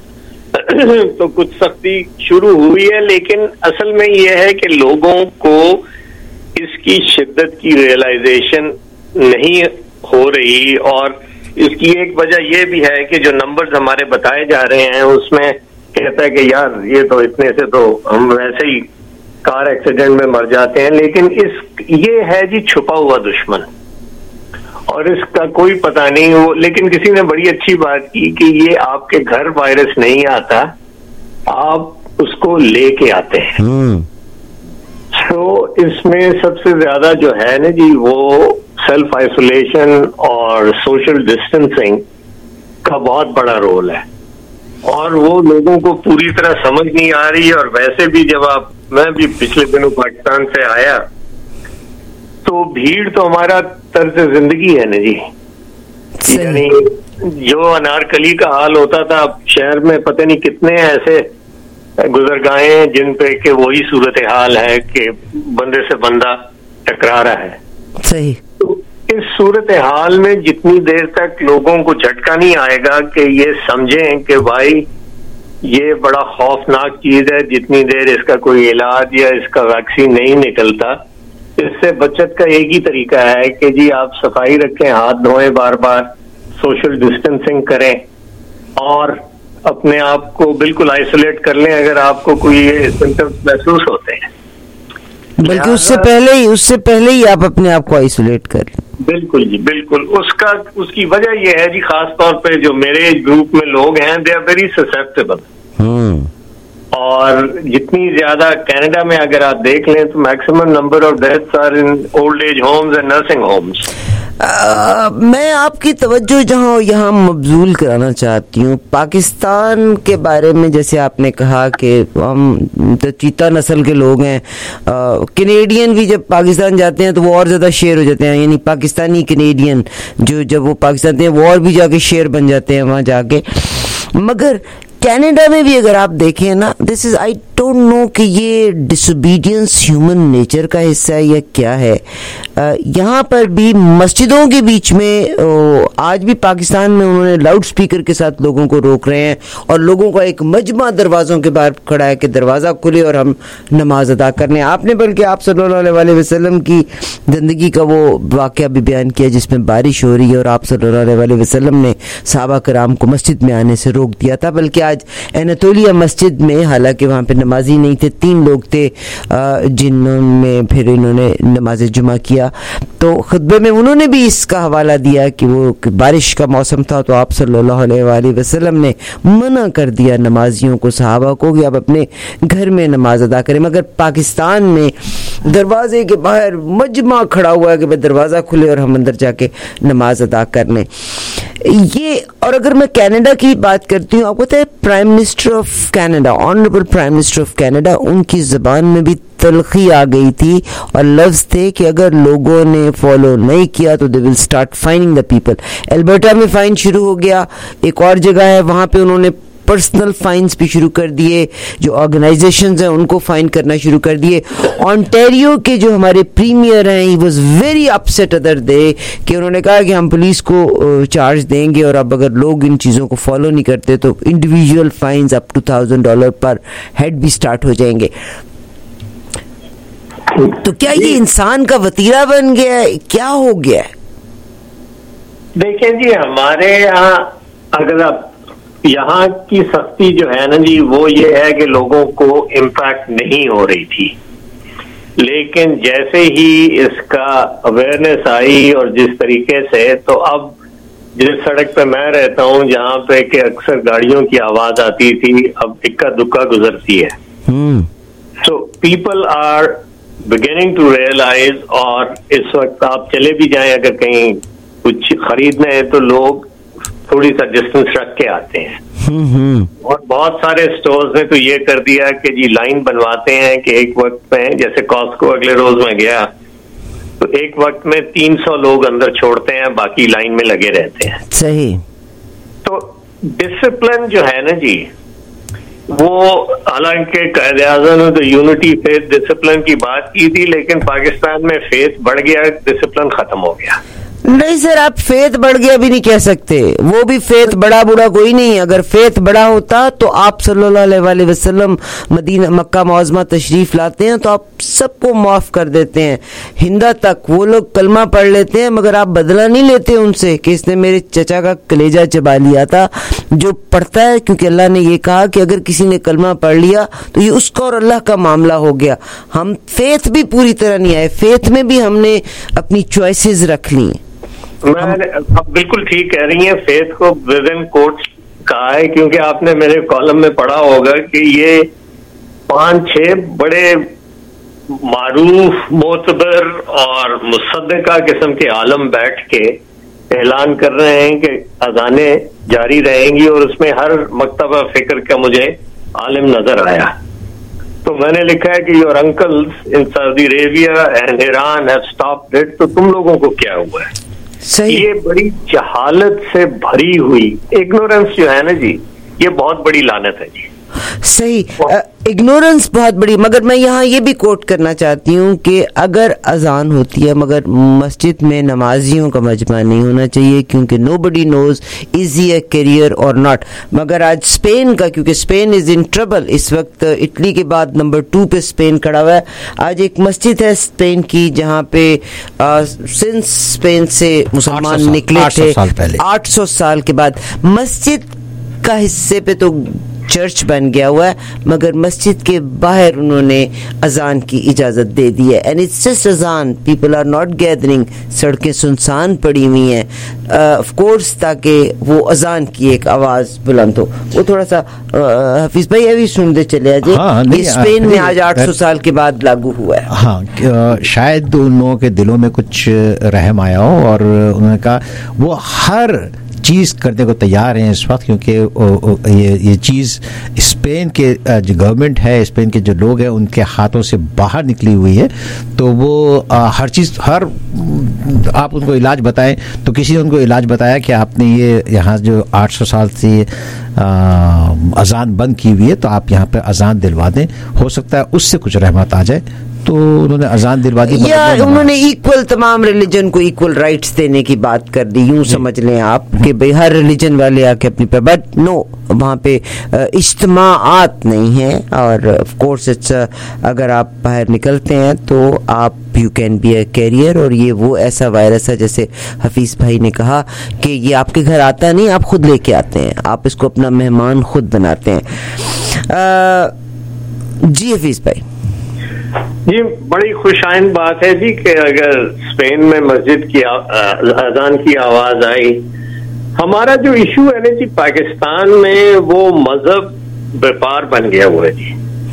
तो कुछ सख्ती शुरू हुई है, लेकिन असल में यह है कि लोगों को इसकी शिद्दत की रियलाइजेशन नहीं हो रही। और इसकी एक वजह यह भी है कि जो नंबर्स हमारे बताए जा रहे हैं उसमें कहता है कि यार ये तो इतने से तो हम वैसे ही कार एक्सीडेंट में मर जाते हैं। लेकिन इस ये है जी छुपा हुआ दुश्मन, और इसका कोई पता नहीं हो। लेकिन किसी ने बड़ी अच्छी बात की कि ये आपके घर वायरस नहीं आता, आप उसको लेके आते हैं। तो इसमें सबसे ज्यादा जो है ना जी, वो सेल्फ आइसोलेशन और सोशल डिस्टेंसिंग का बहुत बड़ा रोल है, और वो लोगों को पूरी तरह समझ नहीं आ रही। और वैसे भी जब आप, मैं भी पिछले दिनों पाकिस्तान से आया, तो भीड़ तो हमारा तर्ज जिंदगी है ना जी। यानी जो अनारकली का हाल होता था, शहर में पता नहीं कितने ऐसे गुजरगाहें हैं जिन पे कि वही सूरत हाल है कि बंदे से बंदा टकरा रहा है। सही। तो इस सूरत हाल में जितनी देर तक लोगों को झटका नहीं आएगा कि ये समझें कि भाई ये बड़ा खौफनाक चीज है, जितनी देर इसका कोई इलाज या इसका वैक्सीन नहीं निकलता, इससे बचत का एक ही तरीका है कि जी आप सफाई रखें, हाथ धोएं बार बार, सोशल डिस्टेंसिंग करें, और अपने आप को बिल्कुल आइसोलेट कर लें अगर आपको कोई सिम्टम्स महसूस होते हैं। बल्कि उससे पहले ही उससे पहले ही आप अपने आप को आइसोलेट कर लें। बिल्कुल जी बिल्कुल। उसका उसकी वजह यह है जी, खास तौर पे जो मेरे ग्रुप में लोग हैं, दे आर वेरी ससेप्टेबल। और जितनी ज्यादा कनाडा में अगर आप देख लें तो maximum number of deaths are in old age homes and nursing homes. आ, मैं आपकी तवज्जो जहाँ यहाँ मबजूल कराना चाहती हूँ पाकिस्तान के बारे में। जैसे आपने कहा कि हम तो चीता नस्ल के लोग हैं, कैनेडियन भी जब पाकिस्तान जाते हैं तो वो और ज़्यादा शेर हो जाते हैं, यानी पाकिस्तानी कैनेडियन जो जब वो पाकिस्तान हैं वो और भी जाके शेर बन जाते हैं वहाँ जाके। मगर कनाडा में भी अगर आप देखें ना, this is I don't know कि ये डिसोबीडियंस ह्यूमन नेचर का हिस्सा है या क्या है। यहाँ पर भी मस्जिदों के बीच में ओ, आज भी पाकिस्तान में उन्होंने लाउड स्पीकर के साथ लोगों को रोक रहे हैं, और लोगों का एक मजमा दरवाज़ों के बाहर खड़ा है कि दरवाज़ा खुले और हम नमाज अदा करने। आपने बल्कि आप सल्लल्लाहु अलैहि वसल्लम की ज़िंदगी का वो वाक़या भी बयान किया जिसमें बारिश हो रही है और आप सल्लल्लाहु अलैहि वसल्लम ने सहाबा कराम को मस्जिद में आने से रोक दिया था। बल्कि आज एनातोलिया मस्जिद में, हालांकि वहाँ पे नमाजी नहीं थे, तीन लोग थे जिन्होंने फिर इन्होंने नमाज जुमा किया, तो खुतबे में उन्होंने भी इसका हवाला दिया कि वो बारिश का मौसम था तो आप सल्लल्लाहु अलैहि वसल्लम ने मना कर दिया नमाजियों को, सहाबा को, कि आप अपने घर में नमाज अदा करें। मगर पाकिस्तान में दरवाजे के बाहर मजमा खड़ा हुआ है कि भाई दरवाज़ा खुले और हम अंदर जाके नमाज अदा कर लें। ये, और अगर मैं कनाडा की बात करती हूँ, आपको पता है prime minister of Canada, honourable prime minister of Canada, उनकी ज़बान में भी तलखी आ गई थी और लफ्ज़ थे कि अगर लोगों ने फॉलो नहीं किया तो they will start fining the people. Alberta में फ़ाइन शुरू हो गया, एक और जगह है वहाँ पे उन्होंने पर्सनल फाइन्स भी शुरू कर दिए, जो ऑर्गेनाइजेशंस हैं उनको फाइन करना शुरू कर दिए। ऑन्टेरियो के जो हमारे प्रीमियर हैं, he was very upset other day कि उन्होंने कहा कि हम पुलिस को चार्ज देंगे और अब अगर लोग इन चीज़ों को फॉलो नहीं करते तो individual fines up to thousand dollar per head भी स्टार्ट हो जाएंगे। तो क्या ये इंसान का वतीरा बन गया है, क्या हो गया है? देखें जी, हमारे यहाँ अगर आप यहाँ की सख्ती जो है ना जी, वो ये है कि लोगों को इम्पैक्ट नहीं हो रही थी, लेकिन जैसे ही इसका अवेयरनेस आई और जिस तरीके से, तो अब जिस सड़क पे मैं रहता हूँ जहाँ पे कि अक्सर गाड़ियों की आवाज आती थी, अब इक्का दुक्का गुजरती है। So people are beginning to realise, और इस वक्त आप चले भी जाएं अगर कहीं कुछ खरीदना है तो लोग थोड़ी सा डिस्टेंस रख के आते हैं। और बहुत सारे स्टोर्स ने तो ये कर दिया कि जी लाइन बनवाते हैं कि एक वक्त में, जैसे कॉस्को अगले रोज में गया तो एक वक्त में तीन सौ लोग अंदर छोड़ते हैं, बाकी लाइन में लगे रहते हैं। सही। तो डिसिप्लिन जो है ना जी, वो हालांकि कायदे आज़म ने तो यूनिटी फेथ डिसिप्लिन की बात की थी, लेकिन पाकिस्तान में फेथ बढ़ गया, डिसिप्लिन खत्म हो गया। नहीं सर, आप फेथ बढ़ गया भी नहीं कह सकते, वो भी फेथ बड़ा बुरा कोई नहीं। अगर फेथ बड़ा होता तो आप सल्लल्लाहु अलैहि वसल्लम मदीना मक्का मुअज़्ज़मा तशरीफ लाते हैं तो आप सबको माफ कर देते हैं, हिंदा तक। वो लोग कलमा पढ़ लेते हैं मगर आप बदला नहीं लेते उनसे कि इसने मेरे चचा का कलेजा चबा लिया था। जो पढ़ता है, क्योंकि अल्लाह ने ये कहा कि अगर किसी ने कलमा पढ़ लिया तो ये उसका और अल्लाह का मामला हो गया। हम फेथ भी पूरी तरह नहीं आए, फेथ में भी हमने अपनी चॉइसेस रख ली। मैं अब बिल्कुल ठीक कह रही हैं, फेथ को विद इन कोट्स कहा है, क्योंकि आपने मेरे कॉलम में पढ़ा होगा कि ये पांच छह बड़े मारूफ मोतबर और मुसद्दका किस्म के आलम बैठ के ऐलान कर रहे हैं कि अजाने जारी रहेंगी, और उसमें हर मकतबा फिक्र का मुझे आलिम नजर आया। तो मैंने लिखा है कि your uncles in Saudi Arabia and Iran have stopped it, तो तुम लोगों को क्या हुआ है? सही। ये बड़ी जहालत से भरी हुई इग्नोरेंस जो है ना जी, ये बहुत बड़ी लानत है जी। सही, इग्नोरेंस बहुत बड़ी। मगर मैं यहाँ ये भी कोट करना चाहती हूँ कि अगर अजान होती है मगर मस्जिद में नमाजियों का मजमा नहीं होना चाहिए, क्योंकि nobody knows is he a carrier और नॉट। मगर आज स्पेन का, क्योंकि स्पेन इज इन ट्रबल इस वक्त, इटली के बाद नंबर टू पे स्पेन खड़ा हुआ है। आज एक मस्जिद है स्पेन की जहाँ पे सिंस स्पेन से मुसलमान निकले थे आठ सौ साल के बाद, मस्जिद का हिस्से पे तो चर्च बन गया हुआ है, मगर मस्जिद के बाहर उन्होंने अजान की इजाजत दे दी है। एंड इट्स जस्ट अजान, पीपल आर नॉट गैदरिंग, सड़कें सुनसान पड़ी हुई हैं ऑफ कोर्स, ताकि वो अजान की एक आवाज बुलंद हो। वो थोड़ा सा हफीज भाई अभी सुनते चले आज, हाँ, ये स्पेन में आज आठ सौ साल के बाद लागू हुआ है। हाँ, शायद उन लोगों के दिलों में कुछ रहम आया हो और उन्होंने कहा वो हर चीज़ करने को तैयार हैं इस वक्त, क्योंकि ये ये चीज़ स्पेन के जो गवर्नमेंट है, स्पेन के जो लोग हैं, उनके हाथों से बाहर निकली हुई है। तो वो आ, हर चीज़, हर आप उनको इलाज बताएं तो किसी ने उनको इलाज बताया कि आपने ये यहाँ जो आठ सौ साल से अजान बंद की हुई है तो आप यहाँ पे अजान दिलवा दें, हो सकता है उससे कुछ रहमत आ जाए। तो उन्होंने अजान दिलवा दी, या उन्होंने इक्वल तमाम रिलीजन को इक्वल राइट्स देने की बात कर दी, यूं समझ लें आप कि भाई हर रिलीजन वाले आके अपनी पे, बट नो, वहाँ पे इज्तिमाआत नहीं है। और ऑफ कोर्स इट्स, अगर आप बाहर निकलते हैं तो आप you can be a carrier, और ये वो ऐसा वायरस है जैसे हफीज भाई ने कहा कि ये आपके घर आता नहीं, आप खुद लेके आते हैं, आप इसको अपना मेहमान खुद बनाते हैं। आ, जी हफीज भाई। जी, बड़ी खुशाइन बात है जी कि अगर स्पेन में मस्जिद की अजान की आवाज आई। हमारा जो इशू है ना जी पाकिस्तान में, वो मजहब व्यापार बन गया हुआ है जी,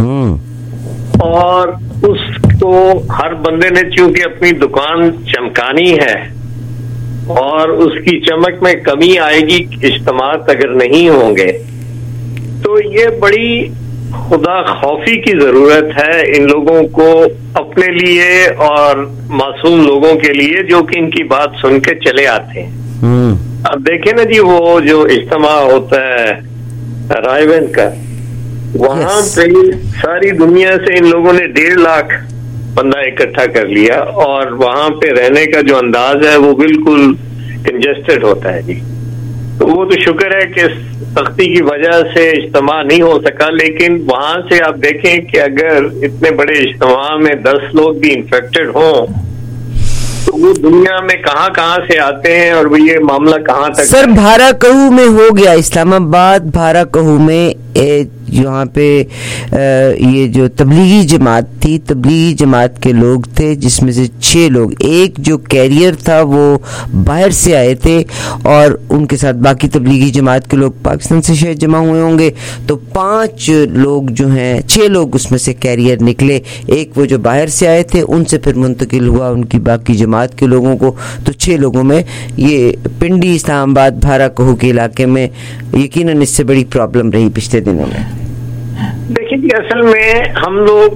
और उसको हर बंदे ने चूंकि अपनी दुकान चमकानी है और उसकी चमक में कमी आएगी इज्तिमात अगर नहीं होंगे, तो ये बड़ी खुदा खौफी की जरूरत है इन लोगों को अपने लिए और मासूम लोगों के लिए जो कि इनकी बात सुन के चले आते हैं। अब देखें ना जी, वो जो इज्तिमा होता है रायबंद का, वहां पे सारी दुनिया से इन लोगों ने डेढ़ लाख बंदा इकट्ठा कर लिया, और वहां पे रहने का जो अंदाज है वो बिल्कुल कंजेस्टेड होता है जी। तो वो तो शुक्र है कि सख्ती की वजह से इज्तिमा नहीं हो सका, लेकिन वहां से आप देखें कि अगर इतने बड़े इज्तिमा में दस लोग भी इन्फेक्टेड हों तो वो दुनिया में कहाँ कहाँ से आते हैं और वो ये मामला कहाँ तक। सर भारा कहू में हो गया, इस्लामाबाद भारा कहू में यहाँ पे ये जो तबलीगी जमात थी, तबलीगी जमात के लोग थे जिसमें से छह लोग, एक जो कैरियर था वो बाहर से आए थे और उनके साथ बाकी तबलीगी जमात के लोग पाकिस्तान से शायद जमा हुए होंगे, तो पांच लोग जो हैं, छह लोग उसमें से कैरियर निकले। एक वो जो बाहर से आए थे उनसे फिर मुंतकिल हुआ उनकी बाकी जमात के लोगों को, तो छह लोगों में ये पिंडी इस्लामाबाद भारा कहू के इलाके में यकीनन इससे बड़ी प्रॉब्लम रही पिछले दिनों में। देखिए कि असल में हम लोग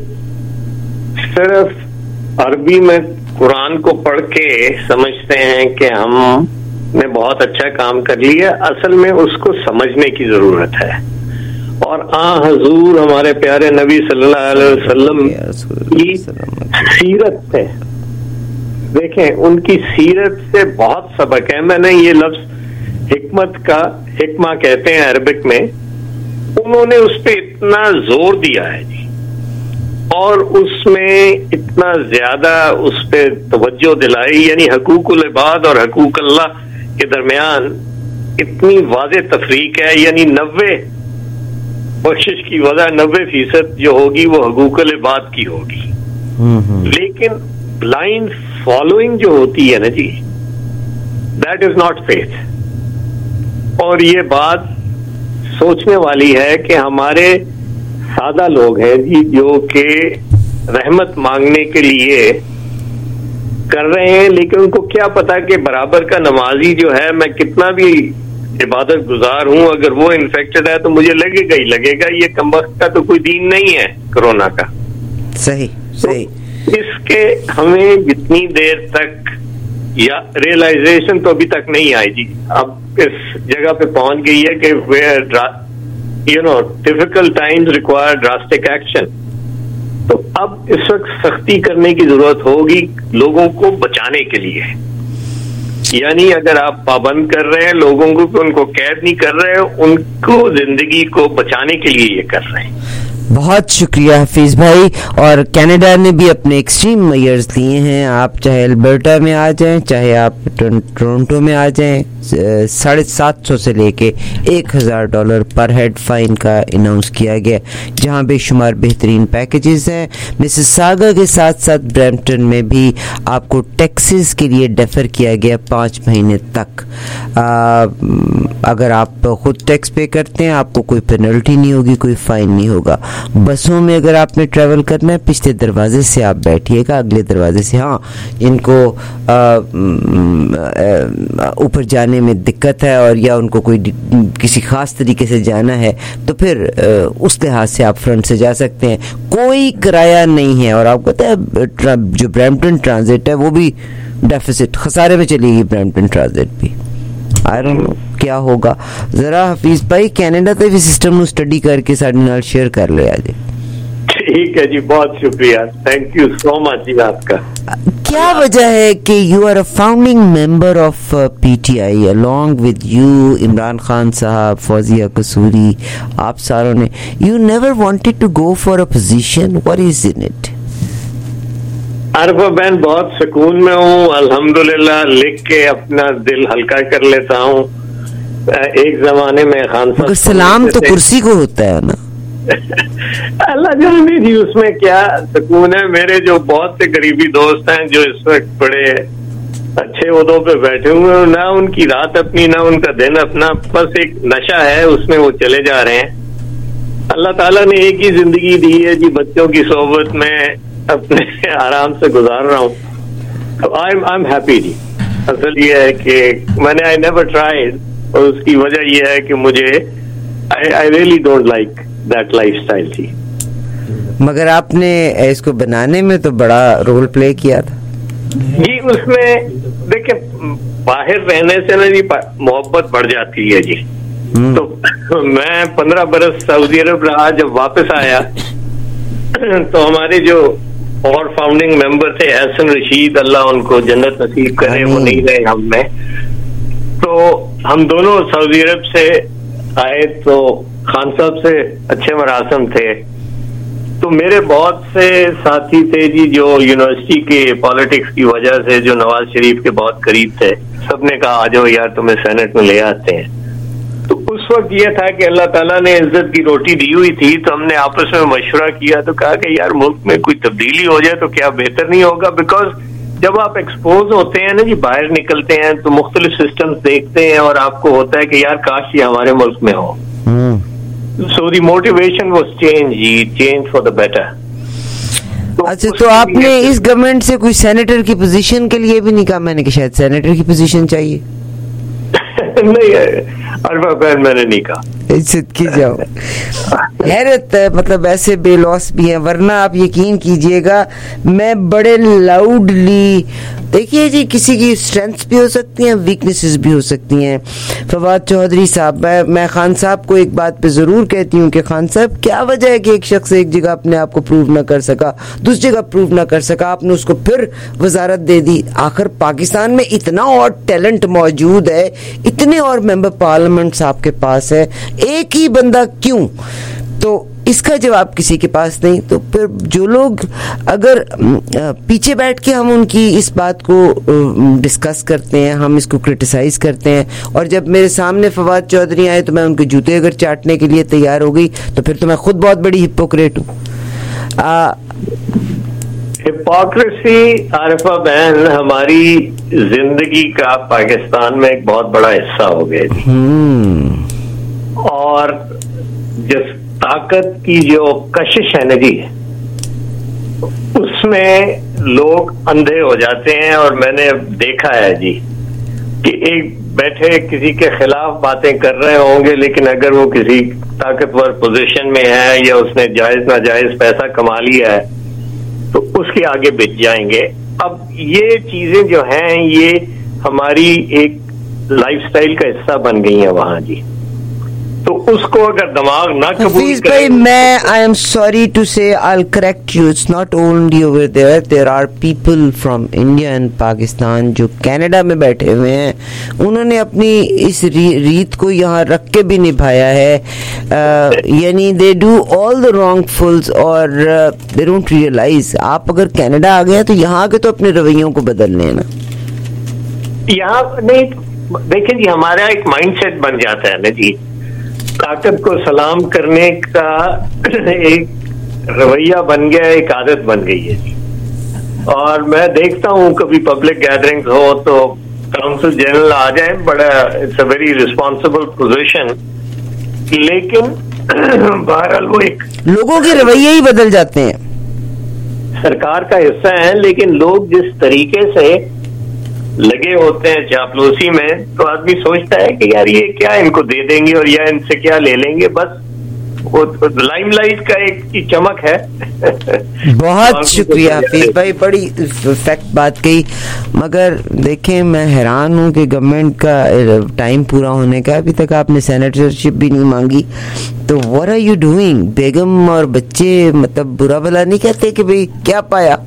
सिर्फ अरबी में कुरान को पढ़ के समझते हैं कि हमने बहुत अच्छा काम कर लिया, असल में उसको समझने की जरूरत है। और आ हजूर हमारे प्यारे नबी सल्लल्लाहु अलैहि वसल्लम की सीरत से देखें, उनकी सीरत से बहुत सबक है। मैंने ये लफ्ज हिकमत का, हिकमा कहते हैं अरबिक में, उन्होंने उस पर इतना जोर दिया है जी, और उसमें इतना ज्यादा उस पर तवज्जो दिलाई, यानी हकूकुल इबाद और हकूक अल्लाह के दरमियान इतनी वाज़े तफरीक है, यानी नब्बे बख्शिश की वजह नब्बे फीसद जो होगी वो हकूकुल इबाद की होगी, लेकिन ब्लाइंड फॉलोइंग जो होती है ना जी, दैट इज नॉट फेथ। और ये बात सोचने वाली है कि हमारे सादा लोग हैं जी जो कि रहमत मांगने के लिए कर रहे हैं, लेकिन उनको क्या पता कि बराबर का नमाजी जो है, मैं कितना भी इबादत गुजार हूं, अगर वो इन्फेक्टेड है तो मुझे लगेगा ही लगेगा। ये कमबख्त का तो कोई दीन नहीं है कोरोना का। सही सही। तो इसके हमें जितनी देर तक, या रियलाइजेशन तो अभी तक नहीं आई जी, अब इस जगह पे पहुंच गई है कि where you know difficult times require drastic action. तो अब इस वक्त सख्ती करने की जरूरत होगी लोगों को बचाने के लिए, यानी अगर आप पाबंद कर रहे हैं लोगों को, उनको कैद नहीं कर रहे, उनको जिंदगी को बचाने के लिए ये कर रहे हैं। बहुत शुक्रिया हफीज भाई। और कनाडा ने भी अपने एक्सट्रीम मेजर्स लिए हैं, आप चाहे अल्बर्टा में आ जाएं, चाहे आप टोरंटो में आ जाएं, साढ़े सात सौ से लेके एक हजार डॉलर पर हेड फाइन का अनाउंस किया गया, जहां बेशुमार बेहतरीन पैकेजेस हैं। मिसिसागा के साथ साथ ब्रैम्पटन में भी आपको टैक्सेस के लिए डेफर किया गया पाँच महीने तक। आ, अगर आप खुद टैक्स पे करते हैं आपको कोई पेनल्टी नहीं होगी, कोई फाइन नहीं होगा। बसों में अगर आपने ट्रैवल करना है पिछले दरवाजे से आप बैठिएगा, अगले दरवाजे से, हाँ जिनको ऊपर जाने में दिक्कत है और या उनको कोई किसी खास तरीके से जाना है तो फिर आ, उस लिहाज से आप फ्रंट से जा सकते हैं, कोई किराया नहीं है। और आपको पता है जो ब्रैम्पटन ट्रांजिट है वो भी डेफिसिट खसारे में चलेगी, ब्रैम्पटन ट्रांजिट भी। आई डोंट नो क्या होगा। जरा हफीज भाई कनाडा ते भी सिस्टम नु स्टडी करके साडे नाल शेयर कर ले आज। ठीक है जी, बहुत शुक्रिया, थैंक यू सो मच जी आपका। क्या वजह है कि you are a founding member of PTI along with you, Imran Khan साहब, फौजिया कसूरी, आप सारों ने, you never wanted to go for a position, what is in it? Arfa बहन बहुत सुकून में हूँ अल्हम्दुलिल्लाह, लिख के अपना दिल हल्का कर लेता हूँ। एक जमाने में खान साहब सलाम तो कुर्सी को होता है ना। अल्लाह जाने जी उसमें क्या सुकून है। मेरे जो बहुत से करीबी दोस्त हैं जो इस वक्त बड़े अच्छे ओहदों पे बैठे हुए हैं, ना उनकी रात अपनी ना उनका दिन अपना, बस एक नशा है उसमें वो चले जा रहे हैं। अल्लाह ताला ने एक ही जिंदगी दी है जी, बच्चों की सोबत में अपने आराम से गुजार रहा हूँ। I am I am happy जी। असल ये है कि मैंने आई नेवर ट्राइड, और उसकी वजह यह है कि मुझे I I really don't like that lifestyle जी। मगर आपने इसको बनाने में तो बड़ा रोल प्ले किया था जी। उसमें देखिए बाहर रहने से ना जी मोहब्बत बढ़ जाती है जी। तो मैं पंद्रह बरस सऊदी अरब रहा, जब वापस आया तो हमारे जो और फाउंडिंग मेंबर थे एहसन रशीद, अल्लाह उनको जन्नत नसीब करे, वो नहीं रहे हम में, तो हम दोनों सऊदी अरब से आए, तो खान साहब से अच्छे मरासम थे। तो मेरे बहुत से साथी थे जी जो यूनिवर्सिटी के पॉलिटिक्स की वजह से जो नवाज शरीफ के बहुत करीब थे, सबने कहा आ जाओ यार तुम्हें सेनेट में ले आते हैं। तो उस वक्त ये था कि अल्लाह ताला ने इज्जत की रोटी दी हुई थी, तो हमने आपस में मशवरा किया, तो कहा कि यार मुल्क में कोई तब्दीली हो जाए तो क्या बेहतर नहीं होगा। बिकॉज जब आप एक्सपोज होते हैं ना जी, बाहर निकलते हैं तो मुख्तलिफ सिस्टम्स देखते हैं और आपको होता है कि यार काश ये हमारे मुल्क में हो। So the motivation was change जी, चेंज फॉर द बेटर। अच्छा, तो आपने इस गवर्नमेंट से कोई सेनेटर की पोजीशन के लिए भी नहीं कहा? मैंने कि शायद सेनेटर की पोजीशन चाहिए। नहीं, अरफा बहन मैंने नहीं कहा। इज्जत की जाओ। हैरत है, मतलब ऐसे बेलौस भी हैं, वरना आप यकीन कीजिएगा मैं बड़े लाउडली, देखिए जी किसी की स्ट्रेंथ्स भी हो सकती हैं, वीकनेसेस भी हो सकती हैं। फवाद चौधरी साहब, मैं, मैं खान साहब को एक बात पे जरूर कहती हूँ कि खान साहब क्या वजह है कि एक शख्स एक जगह अपने आप को प्रूव ना कर सका, दूसरी जगह प्रूव ना कर सका, आपने उसको फिर वजारत दे दी। आखिर पाकिस्तान में इतना और टैलेंट मौजूद है, इतने और मेंबर पार्लियामेंट्स आपके पास है, एक ही बंदा क्यों? तो इसका जवाब किसी के पास नहीं। तो फिर जो लोग अगर पीछे बैठ के हम उनकी इस बात को डिस्कस करते हैं, हम इसको क्रिटिसाइज करते हैं, और जब मेरे सामने फवाद चौधरी आए तो मैं उनके जूते अगर चाटने के लिए तैयार हो गई, तो फिर तो मैं खुद बहुत बड़ी हिपोक्रेट हूँ। हिपोक्रेसी आरिफा बहन हमारी जिंदगी का पाकिस्तान में एक बहुत बड़ा हिस्सा हो गया जी। और जिस ताकत की जो कशिश है ना जी, उसमें लोग अंधे हो जाते हैं। और मैंने देखा है जी कि एक बैठे किसी के खिलाफ बातें कर रहे होंगे, लेकिन अगर वो किसी ताकतवर पोजीशन में है या उसने जायज नाजायज पैसा कमा लिया है तो उसके आगे बिक जाएंगे। अब ये चीजें जो हैं ये हमारी एक लाइफस्टाइल का हिस्सा बन गई है वहां जी। तो उसको अगर दिमाग ना कबूल करे, मैं I am sorry to say I will correct you, it's not only over there, there are people from India and Pakistan जो कनाडा में बैठे हुए हैं, उन्होंने अपनी इस री, रीत को यहाँ रख के भी निभाया है। यानी they do all the wrongfuls और दे डोंट रियलाइज। आप अगर कनाडा आ गए तो यहाँ के तो अपने रवैयों को बदलने हैं ना। यहाँ नहीं, देखिए जी हमारा एक माइंडसेट बन जाता है ना जी, ताकत को सलाम करने का एक रवैया बन गया, एक आदत बन गई है जी। और मैं देखता हूँ कभी पब्लिक गैदरिंग्स हो तो काउंसिल जनरल आ जाए, बड़ा it's a very responsible position, लेकिन बहरहाल वो एक लोगों के रवैये ही बदल जाते हैं। सरकार का हिस्सा है, लेकिन लोग जिस तरीके से लगे होते हैं चापलूसी में, तो आदमी सोचता है कि यार ये क्या इनको दे देंगे और या इनसे क्या ले लेंगे, बस वो लाइमलाइट का एक की चमक है। बहुत शुक्रिया हफीज भाई, बड़ी फैक्ट बात कही। मगर देखें, मैं हैरान हूँ कि गवर्नमेंट का टाइम पूरा होने का, अभी तक आपने सेनेटरशिप भी नहीं मांगी। तो व्हाट आर यू डूइंग? बेगम और बच्चे मतलब बुरा भला नहीं कहते कि भाई क्या पाया?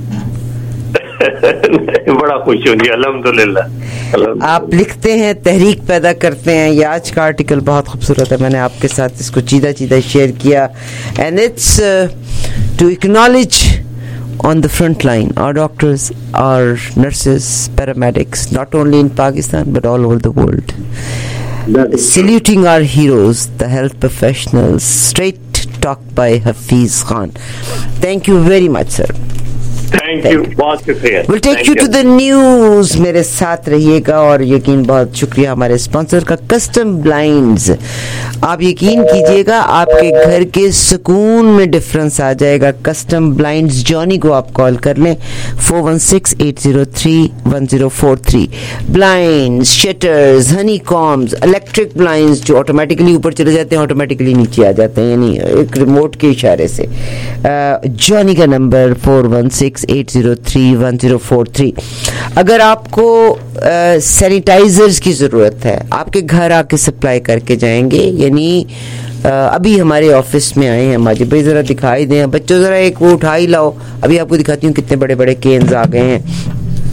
बड़ा खुश हूँ जी, अल्हम्दुलिल्लाह। आप लिखते हैं, तहरीक पैदा करते हैं। ये आज का आर्टिकल बहुत खूबसूरत है, मैंने आपके साथ इसको चीदा चीदा शेयर किया। And it's to acknowledge on the front line our doctors, our nurses, paramedics, not only in Pakistan but all over the world. Saluting our heroes, the health professionals. Straight talk by Hafiz Khan. Thank you very much, sir. Thank you, बहुत शुक्रिया। We'll take you to the news. मेरे साथ रहिएगा। और यकीन बहुत शुक्रिया हमारे स्पॉन्सर का, कस्टम ब्लाइंड्स। आप यकीन कीजिएगा आपके घर के सुकून में डिफरेंस आ जाएगा। कस्टम ब्लाइंड्स, जॉनी को आप कॉल कर लें four one six eight zero three one zero four three. Blinds, shutters, honeycombs, electric blinds जो ऑटोमेटिकली ऊपर चले जाते हैं, ऑटोमेटिकली नीचे आ जाते हैं, यानी एक रिमोट के इशारे से। जॉनी का number four one six eight zero three one zero four three. अगर आपको सैनिटाइजर्स की जरूरत है, आपके घर आके सप्लाई करके जाएंगे। यानी आ, अभी हमारे ऑफिस में आए हैं माजिद भाई, जरा दिखाई दें बच्चों, जरा एक वो उठा ही लाओ। अभी आपको दिखाती हूँ कितने बड़े बड़े केन्स आ गए हैं।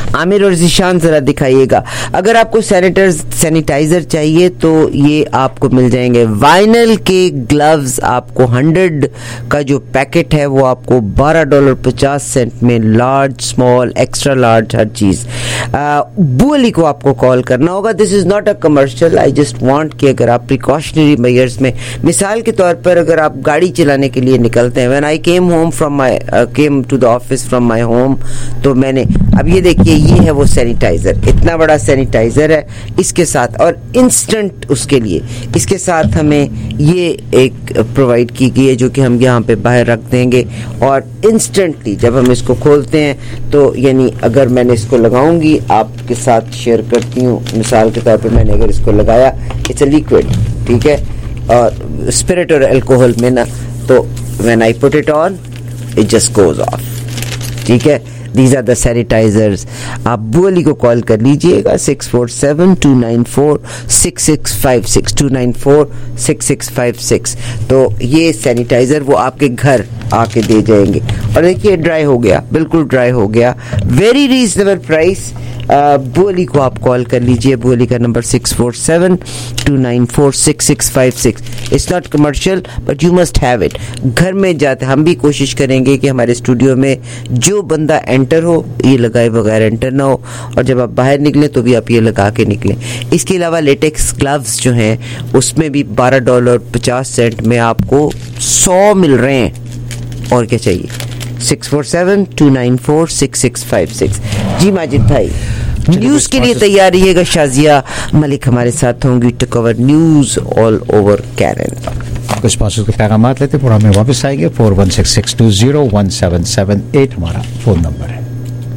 आमिर और जिशान जरा दिखाइएगा। अगर आपको सैनिटाइजर सैनिटाइजर चाहिए तो ये आपको मिल जाएंगे। वाइनल के ग्लव्स आपको हंड्रेड का जो पैकेट है वो आपको बारह डॉलर पचास सेंट में, लार्ज स्मॉल एक्स्ट्रा लार्ज हर चीज। बुअली को आपको कॉल करना होगा। This is not a commercial, I just want कि अगर आप प्रिकॉशनरी मेजर्स में, मिसाल के तौर पर अगर आप गाड़ी चलाने के लिए निकलते हैं, when I came home from my came to the office from my home, तो मैंने अब ये देखिए ये है वो सैनिटाइजर, इतना बड़ा सैनिटाइजर है इसके साथ, और इंस्टेंट उसके लिए इसके साथ हमें ये एक प्रोवाइड की गई है जो कि हम यहाँ पे बाहर रख देंगे, और इंस्टेंटली जब हम इसको खोलते हैं तो यानी अगर मैंने इसको लगाऊंगी, आपके साथ शेयर करती हूँ, मिसाल के तौर पे मैंने अगर इसको लगाया, इट्स अ लिक्विड, ठीक है, और स्पिरिट और अल्कोहल में ना, तो when I put it on it just goes off, ठीक है। These are the sanitizers. आप बुअली को कॉल कर लीजिएगा six four seven two nine four six six five six two nine four six six five six. तो ये sanitiser वो आपके घर आके दे जाएंगे। और देखिए ड्राई हो गया, बिल्कुल ड्राई हो गया, वेरी रीजनेबल प्राइस। बुअली को आप कॉल कर लीजिए, बुअली का number six four seven two nine four six six five six. It's not commercial but you must have it. घर में जाते हम भी कोशिश करेंगे कि हमारे स्टूडियो में जो बंदा एंटर हो ये लगाए बगैर एंटर ना हो, और जब आप बाहर निकलें तो भी आप ये लगा के निकलें। इसके अलावा लेटेक्स ग्लव्स जो हैं उसमें भी बारह डॉलर पचास सेंट में आपको सौ मिल रहे हैं। और क्या चाहिए? Six four seven two nine four six six five six. जी माजिद भाई, न्यूज के लिए तैयार रहिएगा। शाजिया मलिक हमारे साथ होंगी to cover news all over कैरेन। कुछ स्पॉन्सर्स के पैगाम लेते फिर हमें वापस आएंगे। Four one six six two zero one seven seven eight हमारा फोन नंबर है।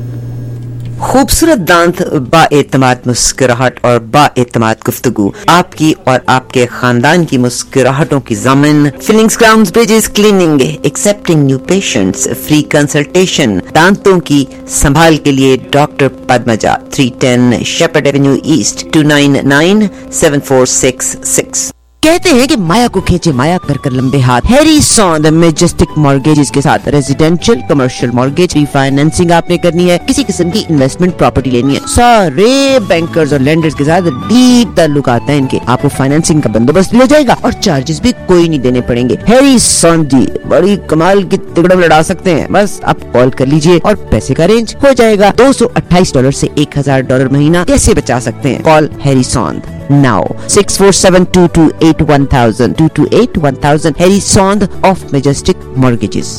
खूबसूरत दांत, बाएतमाद मुस्कुराहट और बाएतमाद गुफ्तगू, आपकी और आपके खानदान की मुस्कुराहटों की ज़मीन। Fillings, crowns, bridges, cleaning, accepting new patients, free consultation. दांतों की संभाल के लिए doctor Padmaja, three ten Sheppard avenue east, two nine nine seven four six six. कहते हैं कि माया को खींचे माया कर कर लंबे हाथ। हैरी सॉन्द मेजेस्टिक मॉर्गेजेस के साथ रेजिडेंशियल कमर्शियल मॉर्गेज रीफाइनेंसिंग आपने करनी है, किसी किस्म की इन्वेस्टमेंट प्रॉपर्टी लेनी है, सारे बैंकर्स और लेंडर्स के साथ डीप ताल्लुक आता है इनके। आपको फाइनेंसिंग का बंदोबस्त भी हो जाएगा और चार्जेस भी कोई नहीं देने पड़ेंगे। हैरी सॉन्द जी बड़ी कमाल की तिगड़म लड़ा सकते हैं। बस आप कॉल कर लीजिए और पैसे का अरेंज हो जाएगा। दो सौ अट्ठाईस डॉलर से एक हजार डॉलर महीना कैसे बचा सकते हैं? Call Harry Sond now six four seven two two eight one thousand two two eight one thousand Harry Sond of Majestic Mortgages।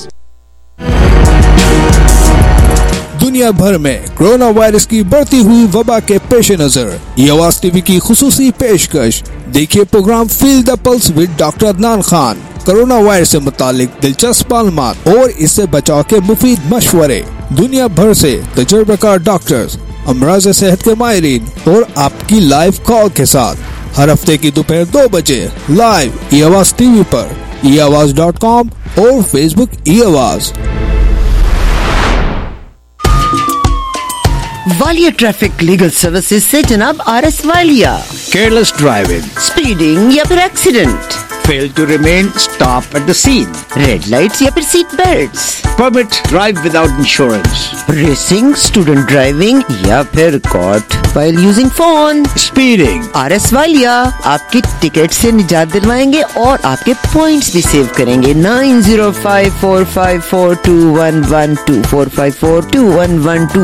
दुनिया भर में कोरोना वायरस की बढ़ती हुई वबा के पेश नजर ये आवाज टीवी की खुसूसी पेशकश। देखिए programme feel the pulse with doctor Adnan Khan. Corona virus से मुतालिक दिलचस्प मालूमात और इससे बचाव के मुफीद मशवरे, दुनिया भर से तजुर्बेकार डॉक्टर्स, अमराज सेहत के माहिरीन और आपकी लाइव कॉल के साथ हर हफ्ते की दोपहर दो बजे लाइव ई आवाज टीवी पर, ई आवाज डॉट कॉम और Facebook e Awaz. Walia traffic legal services से जनाब R S Walia. Careless driving, speeding या फिर accident, fail to remain stop at the scene, red lights या फिर seat belts, permit drive without insurance, racing, student driving या फिर caught while using phone, speeding। R S Walia आपकी ticket से निजात दिलवाएंगे और आपके पॉइंट्स भी सेव करेंगे। Nine zero five four five four two one one two four five four two one one two.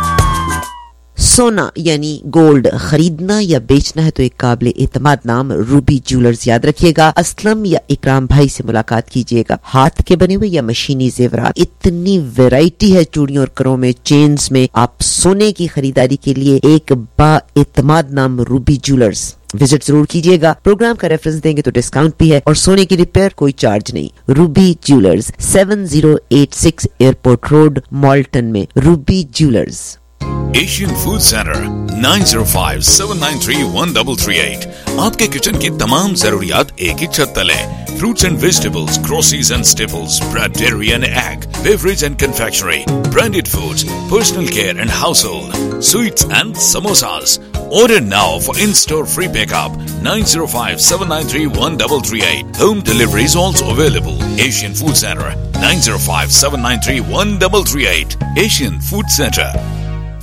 सोना यानी गोल्ड खरीदना या बेचना है तो एक काबिल एतमाद नाम रूबी ज्वेलर्स याद रखिएगा। असलम या इकराम भाई से मुलाकात कीजिएगा। हाथ के बने हुए या मशीनी जेवरात, इतनी वैरायटी है चूड़ियों और करों में, चेन्स में। आप सोने की खरीदारी के लिए एक बा एतमाद नाम रूबी ज्वेलर्स विजिट जरूर कीजिएगा। प्रोग्राम का रेफरेंस देंगे तो डिस्काउंट भी है और सोने की रिपेयर कोई चार्ज नहीं। Ruby jewellers, seven zero eight six airport road, Malton में। Ruby jewellers. Asian food centre nine zero five seven nine three one three three eight. आपके किचन की तमाम जरूरियात एक ही छत तले। Fruits and vegetables, groceries and staples, bread, dairy and egg, beverage and confectionery, branded foods, personal care and household, sweets and samosas. Order now for in-store free pickup. nine zero five seven nine three one three three eight. Home delivery is also available. Asian Food Center nine zero five seven nine three one three three eight. Asian Food Center.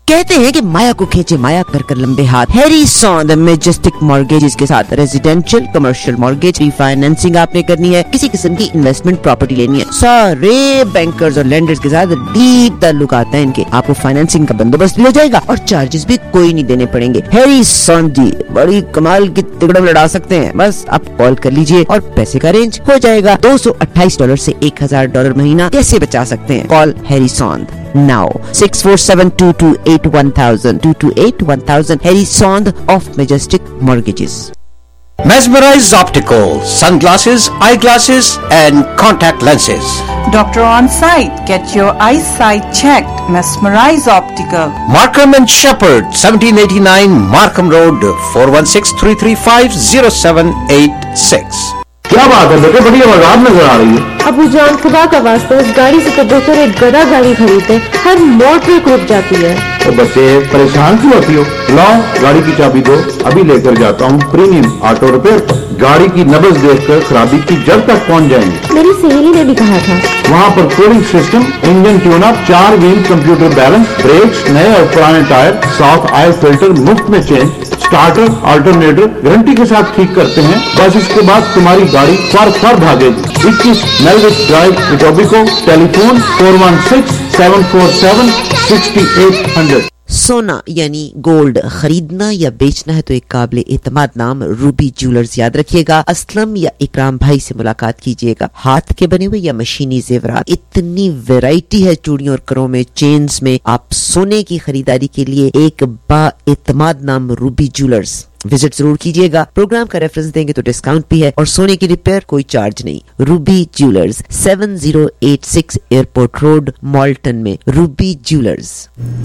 कहते हैं कि माया को खींचे माया कर कर लंबे हाथ। Harry सॉन्द Majestic mortgages के साथ रेजिडेंशियल कमर्शियल मॉर्गेज रीफाइनेंसिंग आपने करनी है, किसी किस्म की इन्वेस्टमेंट प्रॉपर्टी लेनी है, सारे बैंकर्स और लेंडर्स के साथ डीप ताल्लुक आता है इनके। आपको फाइनेंसिंग का बंदोबस्त भी हो जाएगा और चार्जेस भी कोई नहीं देने पड़ेंगे। हैरी सॉन्द जी बड़ी कमाल की तिकड़म लड़ा सकते हैं, बस आप कॉल कर लीजिए और पैसे का अरेंज हो जाएगा। दो सौ अट्ठाईस डॉलर से एक हजार डॉलर महीना कैसे बचा सकते हैं? Call Harry Sond now six four seven two two eight one thousand two two eight one thousand Harry Sond of Majestic Mortgages. Mesmerize Optical, sunglasses, eyeglasses and contact lenses. Doctor on site, get your eyesight checked. Mesmerize Optical. Markham and Shepherd, seventeen eighty-nine Markham Road, four one six three three five zero seven eight six. क्या बात है बेटे, बड़ी आवाज नजर आ रही है। अबू जान खुदा का वास्ता इस गाड़ी से तो बेहतर एक गधा गाड़ी खरीदते, हर मोड़ पे रुक जाती है। तो बच्चे परेशान क्यों होती हो? लाओ गाड़ी की चाबी दो, अभी लेकर जाता हूँ प्रीमियम ऑटो रिपेयर पर। गाड़ी की नब्ज देखकर खराबी की जड़ तक पहुँच जाएंगे। मेरी सहेली ने भी कहा था। वहाँ पर cooling system, engine tune up, चार व्हील कंप्यूटर बैलेंस, ब्रेक्स नए और पुराने टायर, साफ ऑयल फिल्टर मुफ्त में चेंज, स्टार्टर अल्टरनेटर गारंटी के साथ ठीक करते हैं। बस इसके बाद तुम्हारी गाड़ी फर फर भागेगी। इक्कीस Melvich drive, Etobicoke, telephone four one six seven four seven sixty eight hundred. सोना यानी गोल्ड खरीदना या बेचना है तो एक काबिल एतमाद नाम रूबी ज्वेलर्स याद रखिएगा। असलम या इकराम भाई से मुलाकात कीजिएगा। हाथ के बने हुए या मशीनी जेवरात, इतनी वैरायटी है चूड़ियों और करों में, चेन्स में। आप सोने की खरीदारी के लिए एक बा एतमाद नाम रूबी ज्वेलर्स विजिट जरूर कीजिएगा। प्रोग्राम का रेफरेंस देंगे तो डिस्काउंट भी है और सोने की रिपेयर कोई चार्ज नहीं। Ruby jewellers, seven zero eight six airport road, Malton में। Ruby jewellers.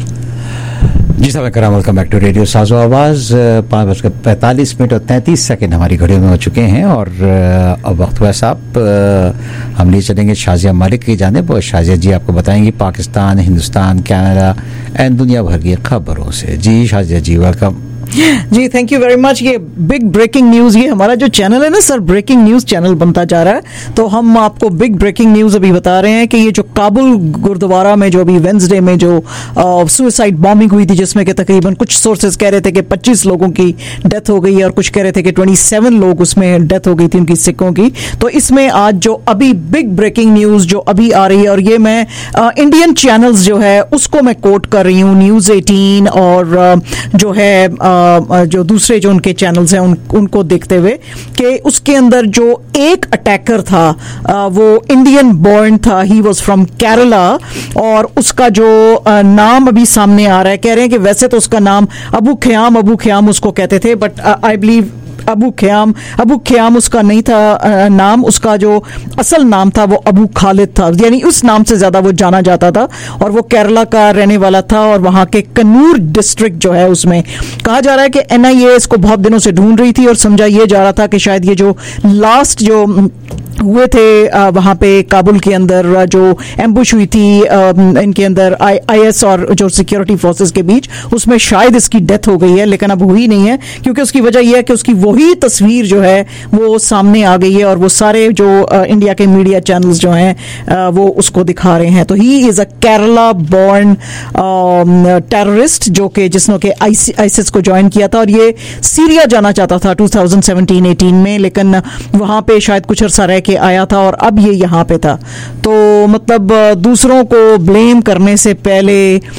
जी साहब कराम, वेलकम बैक टू रेडियो साजो आवाज़। पाँच बजकर पैंतालीस मिनट और तैंतीस सेकेंड हमारी घड़ियों में हो चुके हैं और अब वक्त हुआ साहब हम लिए चलेंगे शाजिया मालिक की जानिब और शाजिया जी आपको बताएंगी पाकिस्तान, हिंदुस्तान, कनाडा एंड दुनिया भर की खबरों से। जी शाजिया जी वेलकम। जी थैंक यू वेरी मच। ये बिग ब्रेकिंग न्यूज, ये हमारा जो चैनल है ना सर, ब्रेकिंग न्यूज चैनल बनता जा रहा है। तो हम आपको बिग ब्रेकिंग न्यूज अभी बता रहे हैं कि ये जो काबुल गुरुद्वारा में जो अभी वेंसडे में जो सुसाइड बॉम्बिंग हुई थी, जिसमें कि तकरीबन कुछ सोर्सेज कह रहे थे कि पच्चीस लोगों की डेथ हो गई है और कुछ कह रहे थे कि सत्ताईस लोग उसमें डेथ हो गई थी उनकी सिखों की। तो इसमें आज जो अभी बिग ब्रेकिंग न्यूज जो अभी आ रही है, और ये मैं आ, इंडियन चैनल्स जो है उसको मैं कोट कर रही हूँ, न्यूज एटीन और आ, जो है आ, जो दूसरे जो उनके चैनल्स हैं उन, उनको देखते हुए कि उसके अंदर जो एक अटैकर था वो इंडियन बॉर्न था, ही वाज फ्रॉम केरला, और उसका जो नाम अभी सामने आ रहा है, कह रहे हैं कि वैसे तो उसका नाम अबू ख़याम अबू ख़याम उसको कहते थे, but I believe Abu Khayyam Abu Khayyam उसका नहीं था नाम, उसका जो असल नाम था वो अबू खालिद था, यानी उस नाम से ज्यादा वो जाना जाता था। और वो केरला का रहने वाला था और वहां के कन्नूर डिस्ट्रिक्ट जो है उसमें कहा जा रहा है कि एनआईए इसको बहुत दिनों से ढूंढ रही थी और समझा ये जा रहा था कि शायद ये जो लास्ट जो हुए थे वहां पे काबुल के अंदर जो एम्बुश हुई थी इनके अंदर आईएस और जो सिक्योरिटी फोर्सेस के बीच, उसमें शायद इसकी डेथ हो गई है, लेकिन अब हुई नहीं है क्योंकि उसकी वजह यह है कि उसकी वही तस्वीर जो है वो सामने आ गई है और वो सारे जो इंडिया के मीडिया चैनल्स जो हैं वो उसको दिखा रहे हैं। तो he is a Kerala born terrorist जो कि जिसने के आईसिस को ज्वाइन किया था और ये सीरिया जाना चाहता था टू थाउजेंड सेवेंटीन एटीन में, लेकिन वहां पे शायद कुछ अर्सा रह के आया था और अब ये यहाँ पे था। तो मतलब दूसरों को ब्लेम करने से पहले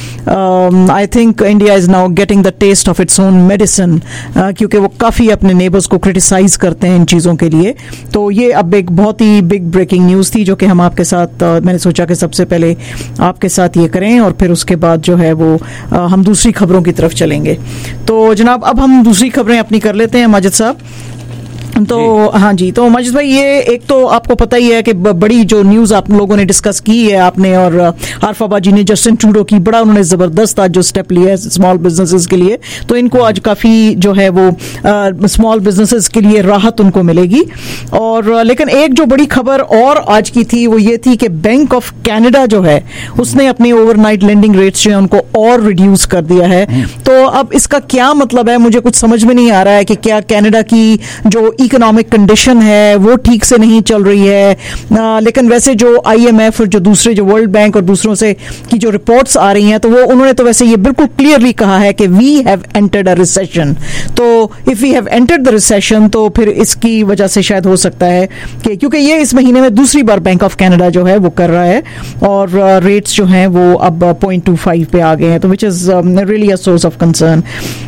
I think India is now getting the taste of its own medicine, क्योंकि वो काफ़ी अपने नेबर्स को क्रिटिसाइज करते हैं इन चीज़ों के लिए। तो ये अब एक बहुत ही बिग ब्रेकिंग न्यूज़ थी जो कि हम आपके साथ uh, मैंने सोचा कि सबसे पहले आपके साथ ये करें और फिर उसके बाद जो है वो uh, हम दूसरी खबरों की तरफ चलेंगे। तो जनाब अब हम दूसरी खबरें अपनी कर लेते हैं माजिद साहब। तो हाँ जी, तो माजिद भाई ये एक तो आपको पता ही है कि बड़ी जो न्यूज़ आप लोगों ने डिस्कस की है आपने और आरफा जी ने, जस्टिन ट्रूडो की, बड़ा उन्होंने ज़बरदस्त आज जो स्टेप लिया है स्मॉल बिजनेसेस के लिए, तो इनको आज काफ़ी जो है वो स्मॉल बिजनेसेस के लिए राहत उनको मिलेगी। और लेकिन एक जो बड़ी खबर और आज की थी वो ये थी कि बैंक ऑफ कनाडा जो है उसने अपनी ओवरनाइट लेंडिंग रेट्स जो है उनको और रिड्यूस कर दिया है। तो अब इसका क्या मतलब है, मुझे कुछ समझ में नहीं आ रहा है कि क्या कनाडा की जो इकोनॉमिक कंडीशन है वो ठीक से नहीं चल रही है, आ, लेकिन वैसे जो आईएमएफ और जो दूसरे जो वर्ल्ड बैंक और दूसरों से की जो रिपोर्ट्स आ रही हैं तो वो उन्होंने तो वैसे ये बिल्कुल क्लियरली कहा है कि we have entered a recession. तो if we have entered the recession तो फिर इसकी वजह से शायद हो सकता है कि क्योंकि ये इस महीने में दूसरी बार बैंक ऑफ कनाडा जो है वो कर रहा है और रेट्स जो हैं वो अब पॉइंट टू फाइव पे आ गए हैं, तो which is really a source of concern.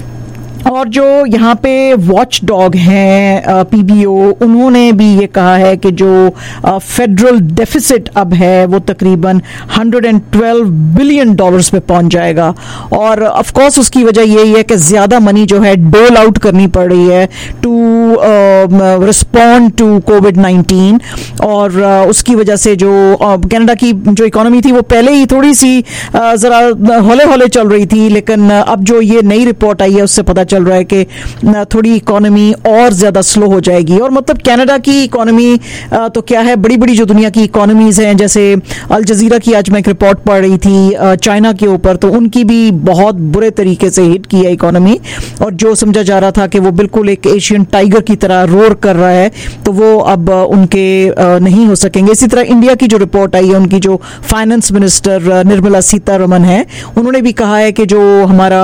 और जो यहाँ पे वॉच डॉग हैं पीबीओ, उन्होंने भी ये कहा है कि जो फेडरल डेफिसिट अब है वो तकरीबन एक सौ बारह बिलियन डॉलर्स पे पहुंच जाएगा और ऑफ कोर्स उसकी वजह यही है कि ज्यादा मनी जो है डोल आउट करनी पड़ रही है to respond to COVID nineteen और uh, उसकी वजह से जो uh, कनाडा की जो इकोनॉमी थी वो पहले ही थोड़ी सी uh, जरा हौले हौले चल रही थी, लेकिन uh, अब जो ये नई रिपोर्ट आई है उससे पता चल रहा है कि थोड़ी इकोनॉमी और ज्यादा स्लो हो जाएगी। और मतलब कनाडा की इकोनॉमी तो क्या है, बड़ी बड़ी जो दुनिया की इकोनॉमीज हैं, जैसे अल जजीरा की आज मैं एक रिपोर्ट पढ़ रही थी चाइना के ऊपर, तो उनकी भी बहुत बुरे तरीके से हिट की है इकोनॉमी और जो समझा जा रहा था कि वो बिल्कुल एक एशियन टाइगर की तरह रोर कर रहा है तो वो अब उनके नहीं हो सकेंगे। इसी तरह इंडिया की जो रिपोर्ट आई है, उनकी जो फाइनेंस मिनिस्टर निर्मला सीतारमन है, उन्होंने भी कहा है कि जो हमारा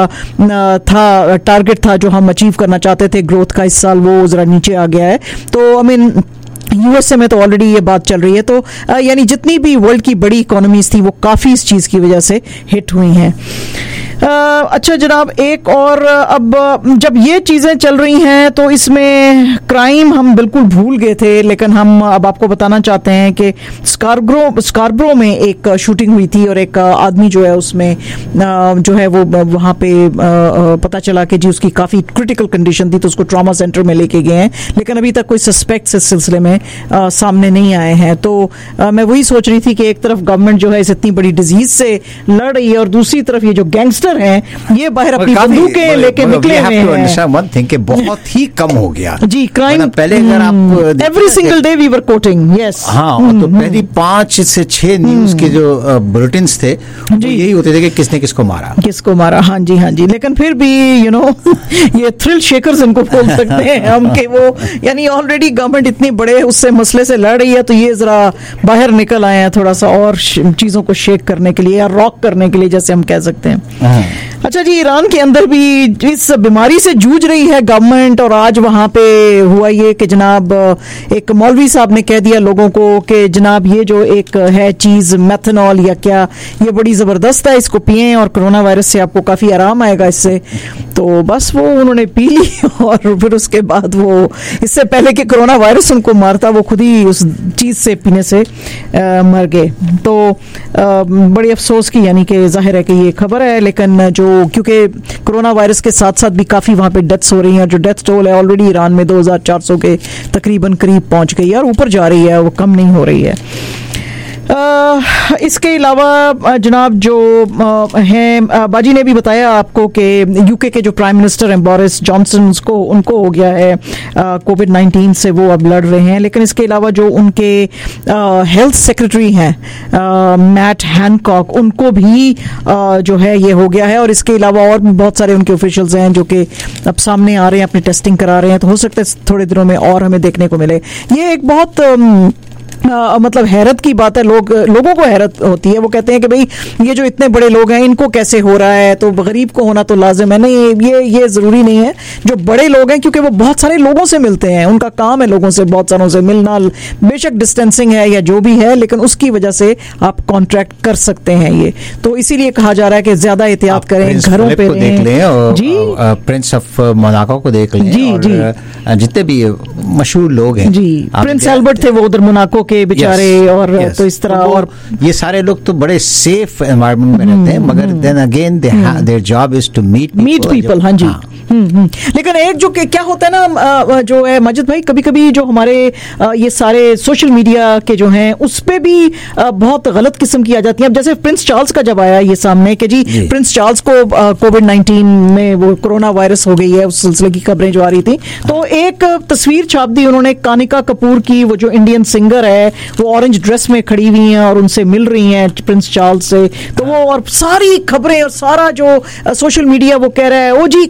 था टारगेट था जो हम अचीव करना चाहते थे ग्रोथ का इस साल, वो जरा नीचे आ गया है। तो आई मीन यूएसए में तो ऑलरेडी ये बात चल रही है, तो यानी जितनी भी वर्ल्ड की बड़ी इकोनॉमीज थी वो काफी इस चीज की वजह से हिट हुई हैं। अच्छा जनाब, एक और अब जब ये चीजें चल रही हैं तो इसमें क्राइम हम बिल्कुल भूल गए थे, लेकिन हम अब आपको बताना चाहते हैं कि स्कारब्रो स्कारब्रो में एक शूटिंग हुई थी और एक आदमी जो है उसमें जो है वो वहां पे पता चला कि जी उसकी काफी क्रिटिकल कंडीशन थी, तो उसको ट्रॉमा सेंटर में लेके गए हैं, लेकिन अभी तक कोई सस्पेक्ट्स इस सिलसिले में आ, सामने नहीं आए हैं। तो आ, मैं वही सोच रही थी कि एक तरफ गवर्नमेंट जो है इस इतनी बड़ी डिजीज से लड़ रही है और दूसरी तरफ ये जो गैंगस्टर हैं ये बाहर अपनी बंदूकें लेके निकले हुए हैं। वन थिंग कि बहुत ही कम हो गया जी क्राइम। पहले अगर आप every single day we were quoting, yes हाँ, तो पहली पांच से छह न्यूज के जो बुलेटिन्स थे वो यही होते थे कि किसने किसको मारा किसको मारा हाँ जी हाँ जी। लेकिन फिर भी यू नो ये थ्रिल शेकर्स इनको बोल सकते हैं हम कि वो यानी ऑलरेडी गवर्नमेंट इतनी बड़े उससे मसले से लड़ रही है, तो ये जरा बाहर निकल आए हैं थोड़ा सा और चीजों को शेक करने के लिए या रॉक करने के लिए, जैसे हम कह सकते हैं। अच्छा जी, ईरान के अंदर भी इस बीमारी से जूझ रही है गवर्नमेंट और आज वहां पे हुआ ये कि जनाब एक मौलवी साहब ने कह दिया लोगों को कि जनाब ये जो एक है चीज मेथनॉल या क्या, ये बड़ी जबरदस्त है, इसको पिएं और कोरोना वायरस से आपको काफी आराम आएगा इससे। तो बस वो उन्होंने पी ली और फिर उसके बाद वो इससे पहले कि कोरोना वायरस उनको मारता वो खुद ही उस चीज से पीने से आ, मर गए। तो आ, बड़ी अफसोस की यानी कि जाहिर है कि ये खबर है, लेकिन जो क्योंकि कोरोना वायरस के साथ साथ भी काफी वहां पे डेथ्स हो रही हैं, जो डेथ टोल है ऑलरेडी ईरान में दो हज़ार चार सौ के तकरीबन करीब पहुंच गई है और ऊपर जा रही है, वो कम नहीं हो रही है। आ, इसके अलावा जनाब जो हैं बाजी ने भी बताया आपको कि यूके के जो प्राइम मिनिस्टर हैं बोरिस जॉनसन, उसको उनको हो गया है कोविड नाइन्टीन से, वो अब लड़ रहे हैं। लेकिन इसके अलावा जो उनके हेल्थ सेक्रेटरी हैं मैट हैनकॉक, उनको भी आ, जो है ये हो गया है। और इसके अलावा और भी बहुत सारे उनके ऑफिशियल्स हैं जो कि अब सामने आ रहे हैं, अपनी टेस्टिंग करा रहे हैं, तो हो सकता है थोड़े दिनों में और हमें देखने को मिले। ये एक बहुत आ, आ, मतलब हैरत की बात है, लोग लोगों को हैरत होती है, वो कहते हैं कि भाई ये जो इतने बड़े लोग हैं इनको कैसे हो रहा है, तो गरीब को होना तो लाजिम है। नहीं, ये ये जरूरी नहीं है। जो बड़े लोग हैं क्योंकि वो बहुत सारे लोगों से मिलते हैं, उनका काम है लोगों से बहुत सारों से मिलना, बेशक डिस्टेंसिंग है या जो भी है, लेकिन उसकी वजह से आप कॉन्ट्रैक्ट कर सकते हैं ये, तो इसीलिए कहा जा रहा है कि ज्यादा एहतियात करें, घरों पे देख लें और जी प्रिंस ऑफ मोनाको को देख लें जी, और जी जितने भी मशहूर लोग हैं जी, प्रिंस एल्बर्ट थे वो उधर मोनाको के बेचारे yes, और yes. तो इस तरह तो और ये सारे लोग तो बड़े सेफ एनवायरनमेंट में रहते हैं, मगर then again their job is to meet meet people. हाँ जी, लेकिन एक जो क्या होता है ना जो है माजिद भाई, कभी कभी जो हमारे ये सारे सोशल मीडिया के जो हैं उस पे भी बहुत गलत किस्म की आ जाती है। अब जैसे प्रिंस चार्ल्स का जब आया ये सामने कि जी, जी प्रिंस चार्ल्स को कोविड नाइन्टीन में वो कोरोना वायरस हो गई है, उस सिलसिले की खबरें जो आ रही थी, तो एक तस्वीर छाप दी उन्होंने कानिका कपूर की, वो जो इंडियन सिंगर है, वो ऑरेंज ड्रेस में खड़ी हुई हैं और उनसे मिल रही हैं प्रिंस चार्ल्स से। तो वो और सारी खबरें और सारा जो सोशल मीडिया वो कह रहा है, ओ जी कानिका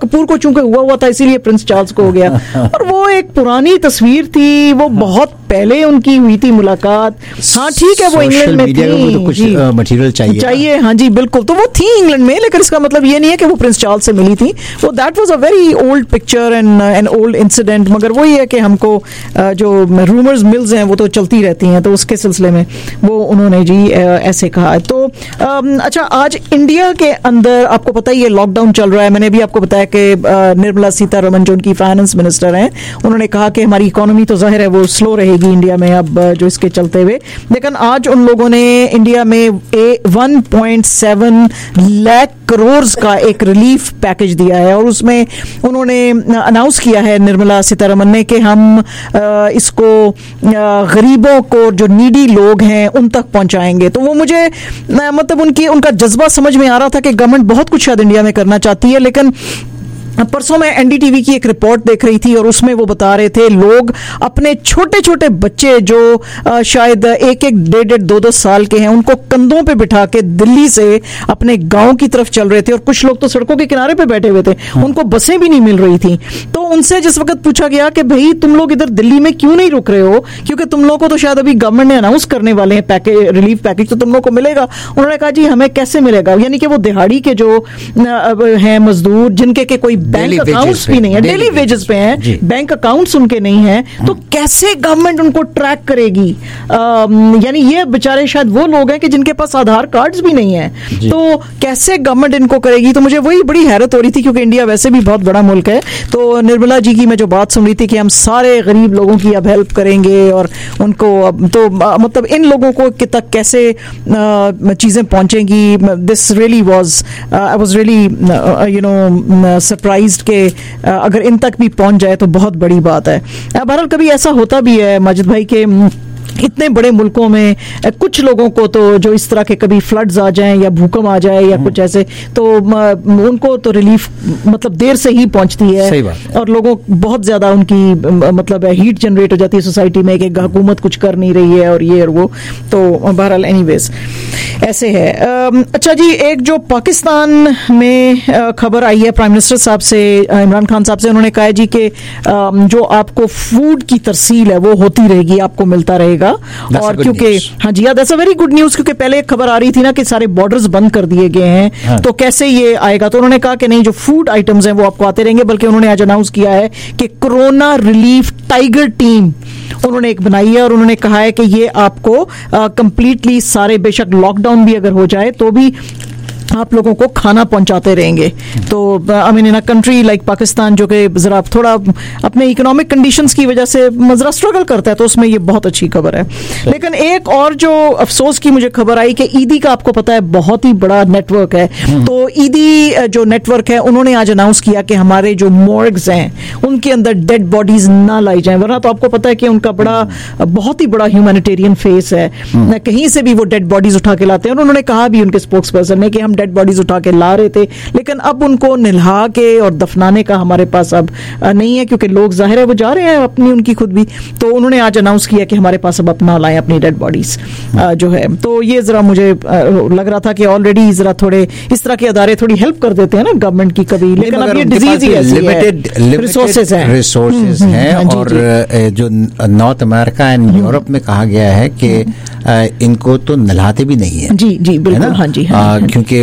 कपूर को चूंकि हुआ हुआ था इसीलिए प्रिंस चार्ल्स को हो गया। और वो एक पुरानी तस्वीर थी, वो बहुत पहले उनकी हुई थी मुलाकात। हाँ ठीक है, वो इंग्लैंड में थी, तो कुछ मटेरियल चाहिए चाहिए हाँ जी बिल्कुल, तो वो थी इंग्लैंड में, लेकिन इसका मतलब ये नहीं है कि वो प्रिंस चार्ल्स से मिली थी। वो that was a very old picture and an old incident, मगर वही है कि हमको जो रूमर्स मिल्स हैं वो तो चलती रहती हैं, तो उसके सिलसिले में वो उन्होंने जी ऐसे कहा है। तो अच्छा, आज इंडिया के अंदर आपको पता ही है लॉकडाउन चल रहा है। मैंने भी आपको बताया कि निर्मला सीतारमण जो उनकी फाइनेंस मिनिस्टर हैं, उन्होंने कहा कि हमारी इकोनॉमी तो जाहिर है वो स्लो रहेगी इंडिया में अब जो इसके चलते हुए, लेकिन आज उन लोगों ने इंडिया में one point seven lakh crore का एक रिलीफ पैकेज दिया है, और उसमें उन्होंने अनाउंस किया है निर्मला सीतारमण ने कि हम इसको गरीबों को, जो नीडी लोग हैं उन तक पहुंचाएंगे। तो वो मुझे मतलब उनकी उनका जज्बा समझ में आ रहा था कि गवर्नमेंट बहुत कुछ शायद इंडिया में करना चाहती है, लेकिन परसों मैं एनडीटीवी की एक रिपोर्ट देख रही थी और उसमें वो बता रहे थे लोग अपने छोटे छोटे बच्चे जो आ, शायद एक एक डेढ़ डेढ़ दो दो साल के हैं, उनको कंधों पे बिठा के दिल्ली से अपने गांव की तरफ चल रहे थे, और कुछ लोग तो सड़कों के किनारे पे बैठे हुए थे, उनको बसें भी नहीं मिल रही थी। तो उनसे जिस वक्त पूछा गया कि भाई तुम लोग इधर दिल्ली में क्यों नहीं रुक रहे हो, क्योंकि तुम लोग को तो शायद अभी गवर्नमेंट ने अनाउंस करने वाले हैं पैकेज, रिलीफ पैकेज, तो तुम लोग को मिलेगा। उन्होंने कहा जी हमें कैसे मिलेगा, यानी कि वो दिहाड़ी के जो हैं मजदूर जिनके के कोई बैंक अकाउंट्स भी नहीं है, डेली वेजेस पे हैं, बैंक अकाउंट्स उनके नहीं हैं, तो कैसे गवर्नमेंट उनको ट्रैक करेगी? यानी ये बेचारे शायद वो लोग हैं कि जिनके पास आधार कार्ड्स भी नहीं है, तो कैसे गवर्नमेंट इनको करेगी? तो मुझे वही बड़ी हैरत हो रही थी, क्योंकि इंडिया वैसे भी बहुत बड़ा मुल्क है। तो निर्मला जी की मैं जो बात सुन रही थी कि हम सारे गरीब लोगों की अब हेल्प करेंगे और उनको, तो मतलब इन लोगों को कि तक कैसे चीजें पहुंचेंगी, this really was I was really you know surprised के अगर इन तक भी पहुंच जाए तो बहुत बड़ी बात है। बहरहाल कभी ऐसा होता भी है माजिद भाई के इतने बड़े मुल्कों में कुछ लोगों को तो जो इस तरह के कभी फ्लड्स आ जाएं या भूकंप आ जाए या कुछ ऐसे, तो उनको तो रिलीफ मतलब देर से ही पहुंचती है, और लोगों बहुत ज्यादा उनकी मतलब हीट जनरेट हो जाती है सोसाइटी में कि हुकूमत कुछ कर नहीं रही है और ये और वो। तो बहरहाल एनीवेज ऐसे है। अच्छा जी, एक जो पाकिस्तान में खबर आई है प्राइम मिनिस्टर साहब से, इमरान खान साहब से, उन्होंने कहा जी कि जो आपको फूड की तरसील है वो होती रहेगी, आपको मिलता रहेगा। और क्योंकि हाँ जी, that's a very good news, क्योंकि पहले एक खबर आ रही थी ना कि सारे बॉर्डर्स बंद कर दिए गए हैं, हाँ। तो कैसे ये आएगा? तो उन्होंने कहा कि नहीं, जो फूड आइटम्स हैं वो आपको आते रहेंगे, बल्कि उन्होंने आज अनाउंस किया है कि कोरोना रिलीफ टाइगर टीम उन्होंने एक बनाई है, और उन्होंने कहा है कि ये आपको कंप्लीटली सारे, बेशक लॉकडाउन भी अगर हो जाए तो भी आप लोगों को खाना पहुंचाते रहेंगे। तो I mean in a country like Pakistan जो कि जरा थोड़ा अपने इकोनॉमिक कंडीशंस की वजह से जरा स्ट्रगल करता है, तो उसमें ये बहुत अच्छी खबर है। लेकिन एक और जो अफसोस की मुझे खबर आई कि ईदी का आपको पता है बहुत ही बड़ा नेटवर्क है, तो ईदी जो नेटवर्क है उन्होंने आज अनाउंस किया कि हमारे जो मॉर्ग्स हैं उनके अंदर डेड बॉडीज ना लाई जाएं, वरना तो आपको पता है कि उनका बड़ा बहुत ही बड़ा ह्यूमैनिटेरियन फेस है, कहीं से भी वो डेड बॉडीज उठा के लाते हैं। और उन्होंने कहा भी उनके स्पोक्स पर्सन ने कि हम डेड बॉडीज उठा के ला रहे थे, लेकिन अब उनको निल्हा के और दफनाने का हमारे पास अब नहीं है, क्योंकि लोग जाहिर है वो जा रहे हैं अपनी उनकी खुद भी। तो उन्होंने आज अनाउंस किया कि हमारे पास अब अपना लाएं अपनी डेड बॉडीज जो है। तो ये जरा मुझे लग रहा था कि ऑलरेडी जरा थोड़े इस तरह के अदारे थोड़ी हेल्प कर देते हैं ना गवर्नमेंट की कभी, लेकिन अब ये डिजीज ही ऐसी है, लिमिटेड रिसोर्सेज हैं रिसोर्सेज हैं और जो नॉर्थ अमेरिका एंड यूरोप में कहा गया है कि इनको तो नहलाते भी नहीं है। जी जी बिल्कुल, हाँ जी, क्योंकि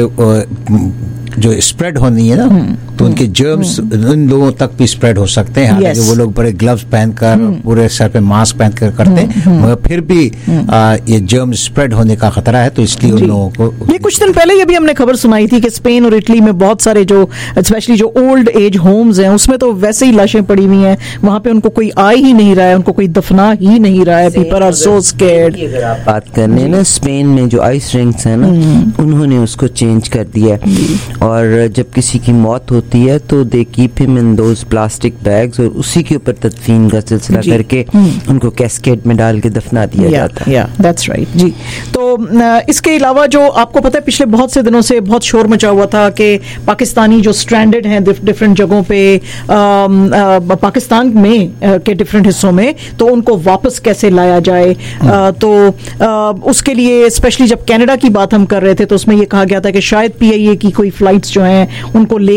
जो स्प्रेड होनी है ना, तो उनके जर्म्स उन लोगों तक भी स्प्रेड हो सकते हैं। हालांकि वो लोग बड़े ग्लव्स पहनकर पूरे सर पे मास्क पहनकर करते हैं, मगर फिर भी आ, ये जर्म स्प्रेड होने का खतरा है, तो इसलिए उन लोगों को। ये कुछ दिन पहले ये भी हमने खबर सुनाई थी कि स्पेन और इटली में बहुत सारे जो स्पेशली जो ओल्ड एज होम्स हैं उसमें तो वैसे ही लाशें पड़ी हुई हैं, वहां पे उनको कोई आ ही नहीं रहा है, उनको कोई दफना ही नहीं रहा है। People are so scared. अगर आप बात करने ना, स्पेन में जो आइस रिंग्स है ना, उन्होंने उसको चेंज कर दिया, और जब किसी की मौत होती है तो they keep him in those plastic bags, और उसी के ऊपर तदफीन का सिलसिला करके उनको कैस्केट में डाल के दफना दिया yeah, जाता है। या दैट्स राइट जी। तो इसके अलावा जो आपको पता है पिछले बहुत से दिनों से बहुत शोर मचा हुआ था कि पाकिस्तानी जो स्ट्रैंडेड हैं डिफरेंट जगहों पे आ, आ, पाकिस्तान में आ, के डिफरेंट हिस्सों में, तो उनको वापस कैसे लाया जाए। आ, तो आ, उसके लिए स्पेशली जब कनाडा की बात हम कर रहे थे तो उसमें ये कहा गया था कि शायद पीआईए की कोई फ्लाइट्स जो हैं उनको लेकर आए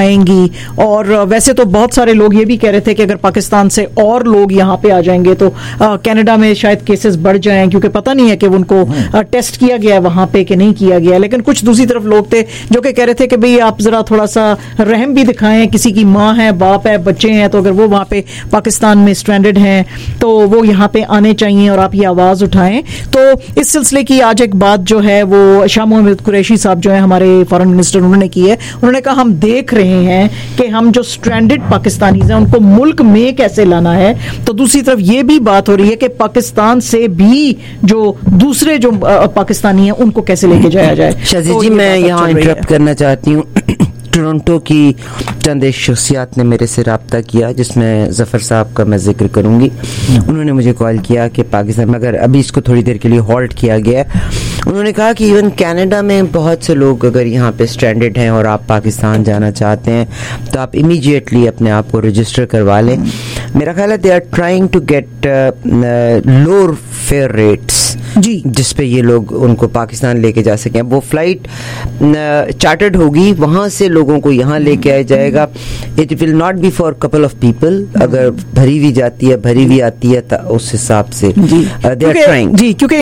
आएंगी, और वैसे तो बहुत सारे लोग ये भी कह रहे थे कि अगर पाकिस्तान से और लोग यहाँ पे आ जाएंगे तो कनाडा में शायद केसेस बढ़ जाएं, क्योंकि पता नहीं है कि उनको टेस्ट किया गया है वहां पे कि नहीं किया गया। लेकिन कुछ दूसरी तरफ लोग थे जो कि कह रहे थे कि भाई आप जरा थोड़ा सा रहम भी दिखाएं, किसी की माँ है, बाप है, बच्चे हैं, तो अगर वो वहां पे पाकिस्तान में स्ट्रैंडेड हैं तो वो यहाँ पे आने चाहिए और आप ये आवाज उठाएं। तो इस सिलसिले की आज एक बात जो है वो शाह मोहम्मद कुरैशी साहब जो है हमारे फॉरेन मिनिस्टर, उन्होंने की है। उन्होंने कहा हम देख रहे हैं कि हम जो स्ट्रैंडेड पाकिस्तानीज हैं उनको मुल्क में कैसे लाना है। तो दूसरी तरफ ये भी बात हो रही है कि पाकिस्तान से भी जो दूसरे जो पाकिस्तानी हैं उनको कैसे लेके जाया जाए। शाजी तो जी, मैं बात यहाँ चल रही इंटरप्ट है। करना चाहती हूँ। टोरंटो की चंद एक शख्सियात ने मेरे से रब्ता किया, जिसमें जफ़र साहब का मैं जिक्र करूंगी। उन्होंने मुझे कॉल किया कि पाकिस्तान में, अगर अभी इसको थोड़ी देर के लिए हॉल्ट किया गया, उन्होंने कहा कि इवन कनाडा में बहुत से लोग अगर यहाँ पे स्ट्रैंडेड हैं और आप पाकिस्तान जाना चाहते हैं तो आप इमीडिएटली अपने आप को रजिस्टर करवा लें। मेरा ख्याल है they are trying to get lower fare rates जी, जिस पे ये लोग उनको पाकिस्तान लेके जा सकें। वो फ्लाइट चार्टर्ड होगी, वहां से लोगों को यहाँ लेके आया जाएगा। It will not be for couple of people. अगर भरी हुई जाती है, भरी हुई आती है तो उस हिसाब से दे आर ट्राइंग जी, क्योंकि